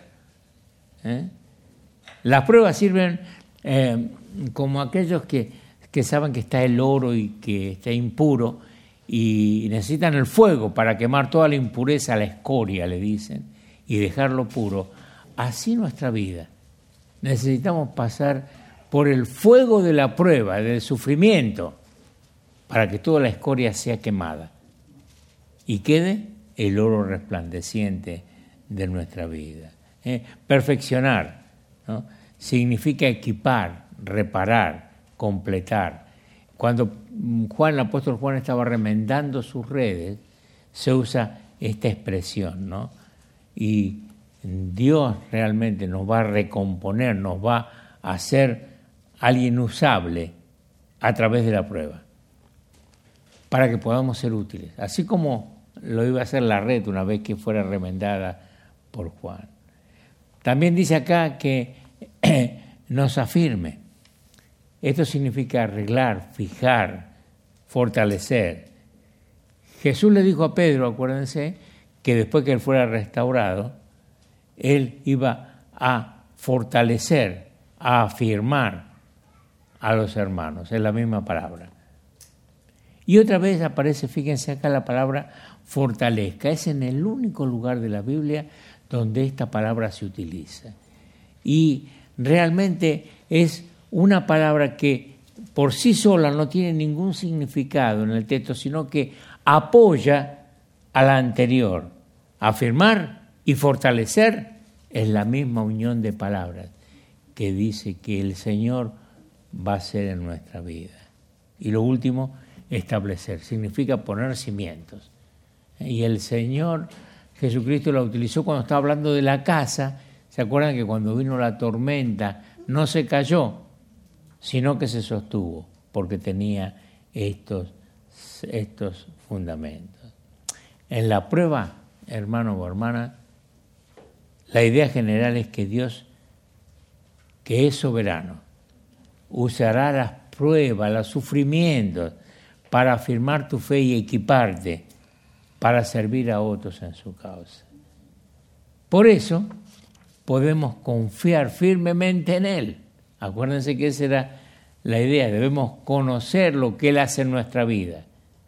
Las pruebas sirven como aquellos que saben que está el oro y que está impuro y necesitan el fuego para quemar toda la impureza, la escoria, le dicen, y dejarlo puro. Así nuestra vida. Necesitamos pasar por el fuego de la prueba, del sufrimiento, para que toda la escoria sea quemada y quede el oro resplandeciente de nuestra vida. Perfeccionar, ¿no? Significa equipar, reparar, completar. Cuando el apóstol Juan estaba remendando sus redes, se usa esta expresión, ¿no? Y Dios realmente nos va a recomponer, nos va a hacer alguien usable a través de la prueba, para que podamos ser útiles, así como lo iba a hacer la red una vez que fuera remendada por Juan. También dice acá que nos afirme. Esto significa arreglar, fijar, fortalecer. Jesús le dijo a Pedro, acuérdense, que después que él fuera restaurado, él iba a fortalecer, a afirmar a los hermanos. Es la misma palabra. Y otra vez aparece, fíjense acá, la palabra fortalezca. Es en el único lugar de la Biblia donde esta palabra se utiliza. Y realmente es una palabra que por sí sola no tiene ningún significado en el texto, sino que apoya a la anterior. Afirmar y fortalecer es la misma unión de palabras que dice que el Señor va a hacer en nuestra vida. Y lo último, establecer. Significa poner cimientos. Y el Señor Jesucristo la utilizó cuando estaba hablando de la casa. ¿Se acuerdan que cuando vino la tormenta no se cayó, sino que se sostuvo, porque tenía estos fundamentos? En la prueba, hermano o hermana, la idea general es que Dios, que es soberano, usará las pruebas, los sufrimientos, para afirmar tu fe y equiparte para servir a otros en su causa. Por eso podemos confiar firmemente en Él. Acuérdense que esa era la idea, debemos conocer lo que Él hace en nuestra vida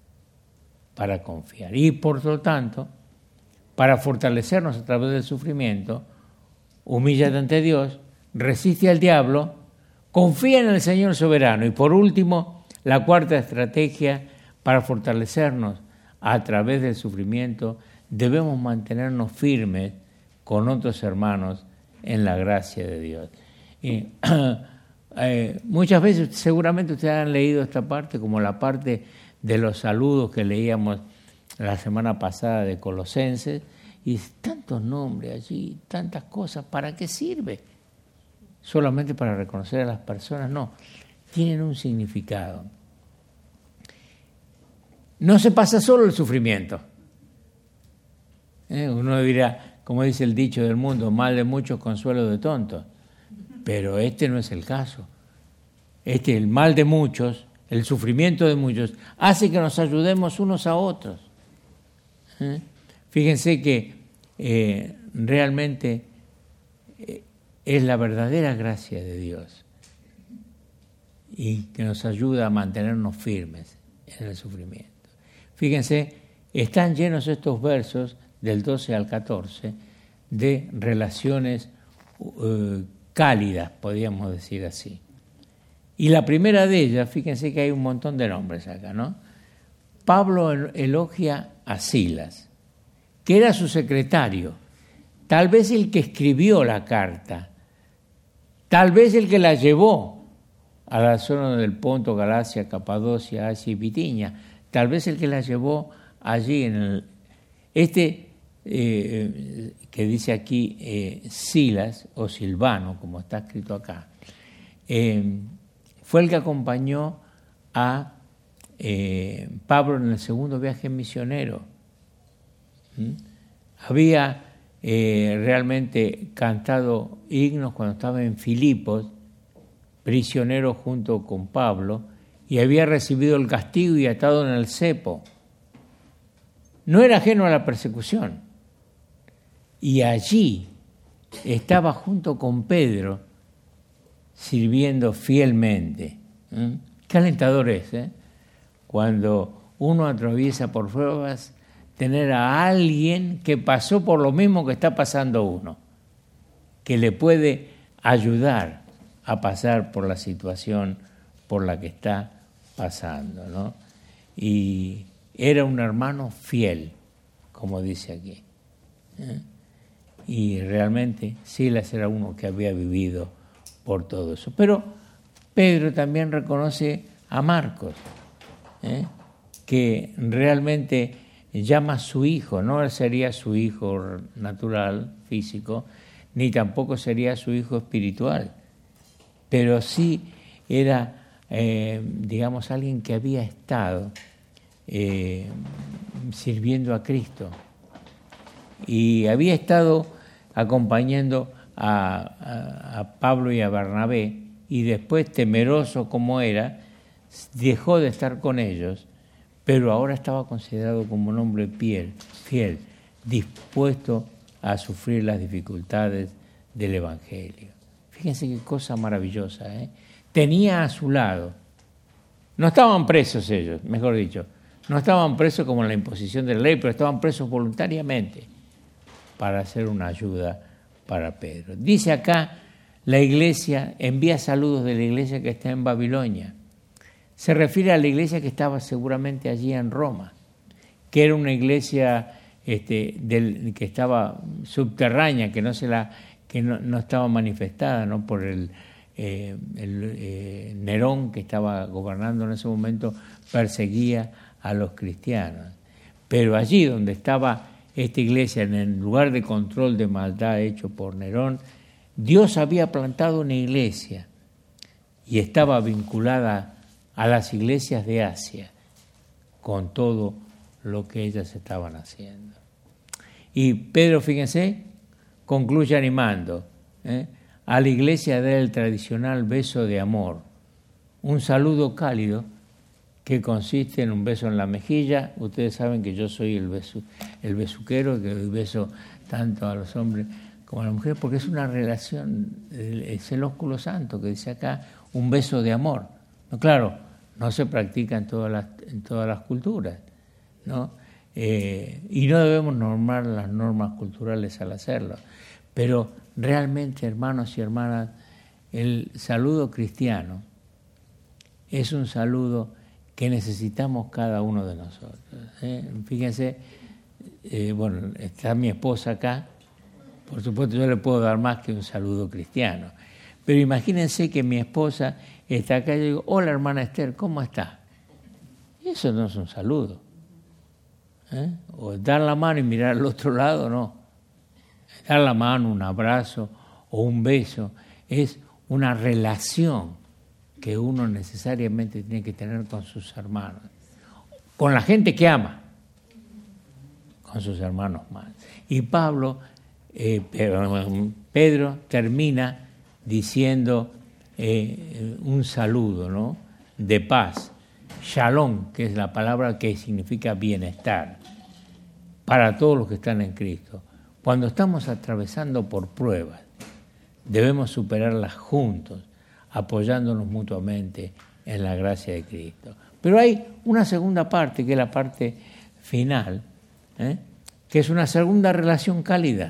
para confiar. Y por lo tanto, para fortalecernos a través del sufrimiento, humíllate ante Dios, resiste al diablo, confía en el Señor soberano. Y por último, la cuarta estrategia para fortalecernos a través del sufrimiento, debemos mantenernos firmes con otros hermanos en la gracia de Dios. Y, muchas veces, seguramente ustedes han leído esta parte, como la parte de los saludos que leíamos la semana pasada de Colosenses, y tantos nombres allí, tantas cosas, ¿para qué sirve? ¿Solamente para reconocer a las personas? No, tienen un significado. No se pasa solo el sufrimiento. Uno dirá, como dice el dicho del mundo, mal de muchos, consuelo de tontos. Pero este no es el caso. El mal de muchos, el sufrimiento de muchos, hace que nos ayudemos unos a otros. Fíjense que realmente es la verdadera gracia de Dios y que nos ayuda a mantenernos firmes en el sufrimiento. Fíjense, están llenos estos versos del 12 al 14 de relaciones cálidas, podríamos decir así. Y la primera de ellas, fíjense que hay un montón de nombres acá, ¿no? Pablo elogia a Silas, que era su secretario, tal vez el que escribió la carta, tal vez el que la llevó a la zona del Ponto, Galacia, Capadocia, Asia y Bitinia, tal vez el que la llevó allí en el... que dice aquí Silas o Silvano, como está escrito acá, fue el que acompañó a Pablo en el segundo viaje misionero. Había realmente cantado himnos cuando estaba en Filipos, prisionero junto con Pablo, y había recibido el castigo y atado en el cepo. No era ajeno a la persecución. Y allí estaba junto con Pedro, sirviendo fielmente. Qué alentador es, cuando uno atraviesa por pruebas, tener a alguien que pasó por lo mismo que está pasando uno, que le puede ayudar a pasar por la situación por la que está pasando, ¿no? y era un hermano fiel, como dice aquí. Y realmente Silas era uno que había vivido por todo eso. Pero Pedro también reconoce a Marcos, que realmente llama a su hijo. No sería su hijo natural, físico, ni tampoco sería su hijo espiritual, pero sí era, digamos, alguien que había estado sirviendo a Cristo y había estado acompañando a Pablo y a Bernabé, y después, temeroso como era, dejó de estar con ellos, pero ahora estaba considerado como un hombre fiel, dispuesto a sufrir las dificultades del Evangelio. Fíjense qué cosa maravillosa, ¿eh? Tenía a su lado, no estaban presos ellos, mejor dicho, no estaban presos como en la imposición de la ley, pero estaban presos voluntariamente para hacer una ayuda para Pedro. Dice acá, la iglesia envía saludos de la iglesia que está en Babilonia. Se refiere a la iglesia que estaba seguramente allí en Roma, que era una iglesia que estaba subterránea, que no estaba manifestada, ¿no? Por el Nerón, que estaba gobernando en ese momento, perseguía a los cristianos. Pero allí donde estaba esta iglesia, en el lugar de control de maldad hecho por Nerón, Dios había plantado una iglesia y estaba vinculada a las iglesias de Asia con todo lo que ellas estaban haciendo. Y Pedro, fíjense, concluye animando a la iglesia del tradicional beso de amor, un saludo cálido que consiste en un beso en la mejilla. Ustedes saben que yo soy el besuquero, que doy beso tanto a los hombres como a las mujeres, porque es una relación, es el ósculo santo que dice acá, un beso de amor. No, claro, no se practica en todas las culturas, ¿no? Y no debemos normar las normas culturales al hacerlo. Pero realmente, hermanos y hermanas, el saludo cristiano es un saludo que necesitamos cada uno de nosotros. Fíjense, bueno, está mi esposa acá. Por supuesto, yo le puedo dar más que un saludo cristiano. Pero imagínense que mi esposa está acá y yo digo, hola hermana Esther, ¿cómo está? Y eso no es un saludo. O dar la mano y mirar al otro lado, no. Dar la mano, un abrazo o un beso es una relación que uno necesariamente tiene que tener con sus hermanos, con la gente que ama, con sus hermanos más. Y Pedro termina diciendo un saludo, ¿no?, de paz, shalom, que es la palabra que significa bienestar, para todos los que están en Cristo. Cuando estamos atravesando por pruebas, debemos superarlas juntos, apoyándonos mutuamente en la gracia de Cristo. Pero hay una segunda parte, que es la parte final, que es una segunda relación cálida.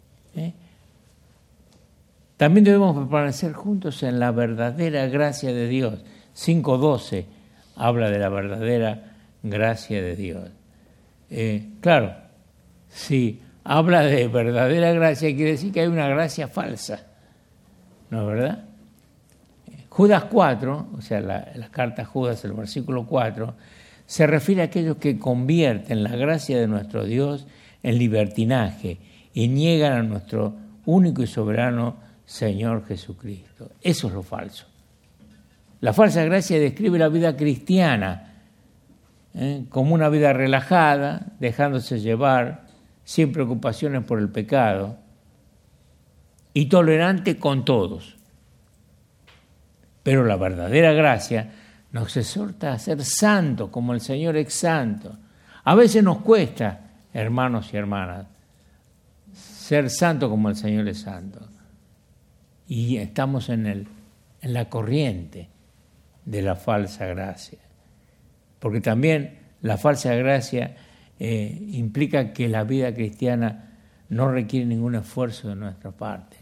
También debemos permanecer juntos en la verdadera gracia de Dios. 5:12 habla de la verdadera gracia de Dios. Claro, si habla de verdadera gracia, quiere decir que hay una gracia falsa, ¿no es verdad? Judas 4, o sea, la carta a Judas, el versículo 4, se refiere a aquellos que convierten la gracia de nuestro Dios en libertinaje y niegan a nuestro único y soberano Señor Jesucristo. Eso es lo falso. La falsa gracia describe la vida cristiana como una vida relajada, dejándose llevar, sin preocupaciones por el pecado y tolerante con todos. Pero la verdadera gracia nos exhorta a ser santos como el Señor es santo. A veces nos cuesta, hermanos y hermanas, ser santo como el Señor es santo. Y estamos en la corriente de la falsa gracia. Porque también la falsa gracia implica que la vida cristiana no requiere ningún esfuerzo de nuestra parte.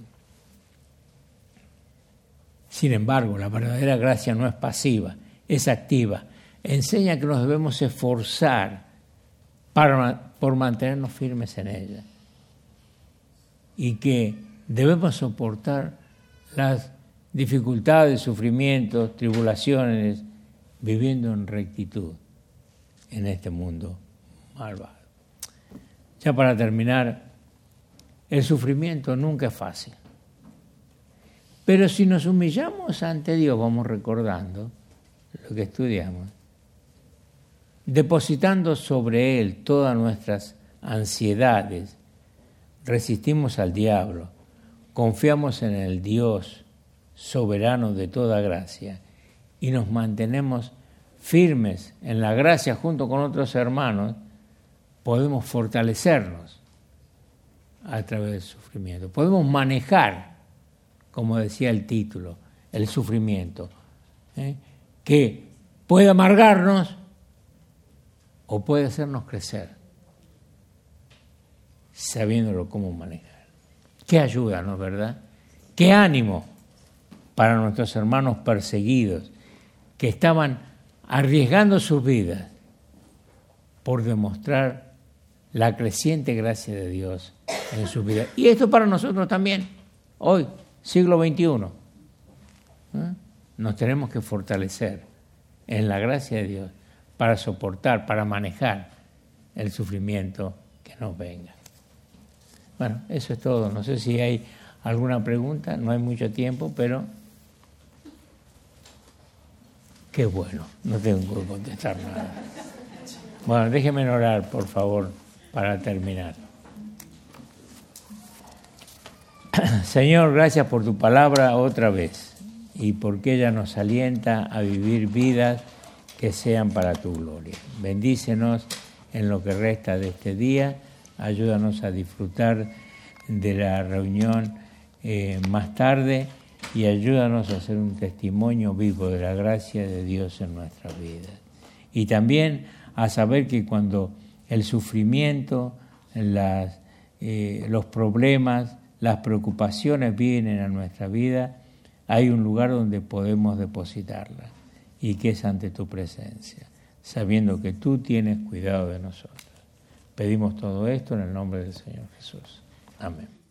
Sin embargo, la verdadera gracia no es pasiva, es activa. enseña que nos debemos esforzar por mantenernos firmes en ella y que debemos soportar las dificultades, sufrimientos, tribulaciones, viviendo en rectitud en este mundo malvado. Ya para terminar, el sufrimiento nunca es fácil. Pero si nos humillamos ante Dios, vamos recordando lo que estudiamos, depositando sobre Él todas nuestras ansiedades, resistimos al diablo, confiamos en el Dios soberano de toda gracia y nos mantenemos firmes en la gracia junto con otros hermanos, podemos fortalecernos a través del sufrimiento. Podemos manejar, como decía el título, el sufrimiento, que puede amargarnos o puede hacernos crecer, sabiéndolo cómo manejar. Qué ayuda, ¿no es verdad? Qué ánimo para nuestros hermanos perseguidos que estaban arriesgando sus vidas por demostrar la creciente gracia de Dios en sus vidas. Y esto para nosotros también, hoy, siglo XXI. Nos tenemos que fortalecer en la gracia de Dios para soportar, para manejar el sufrimiento que nos venga. Bueno, eso es todo. No sé si hay alguna pregunta, no hay mucho tiempo, pero qué bueno, no tengo que contestar nada. Bueno, déjenme orar, por favor, para terminar. Señor, gracias por tu palabra otra vez y porque ella nos alienta a vivir vidas que sean para tu gloria. Bendícenos en lo que resta de este día, ayúdanos a disfrutar de la reunión más tarde y ayúdanos a hacer un testimonio vivo de la gracia de Dios en nuestras vidas. Y también a saber que cuando el sufrimiento, los problemas, las preocupaciones vienen a nuestra vida, hay un lugar donde podemos depositarlas y que es ante tu presencia, sabiendo que tú tienes cuidado de nosotros. Pedimos todo esto en el nombre del Señor Jesús. Amén.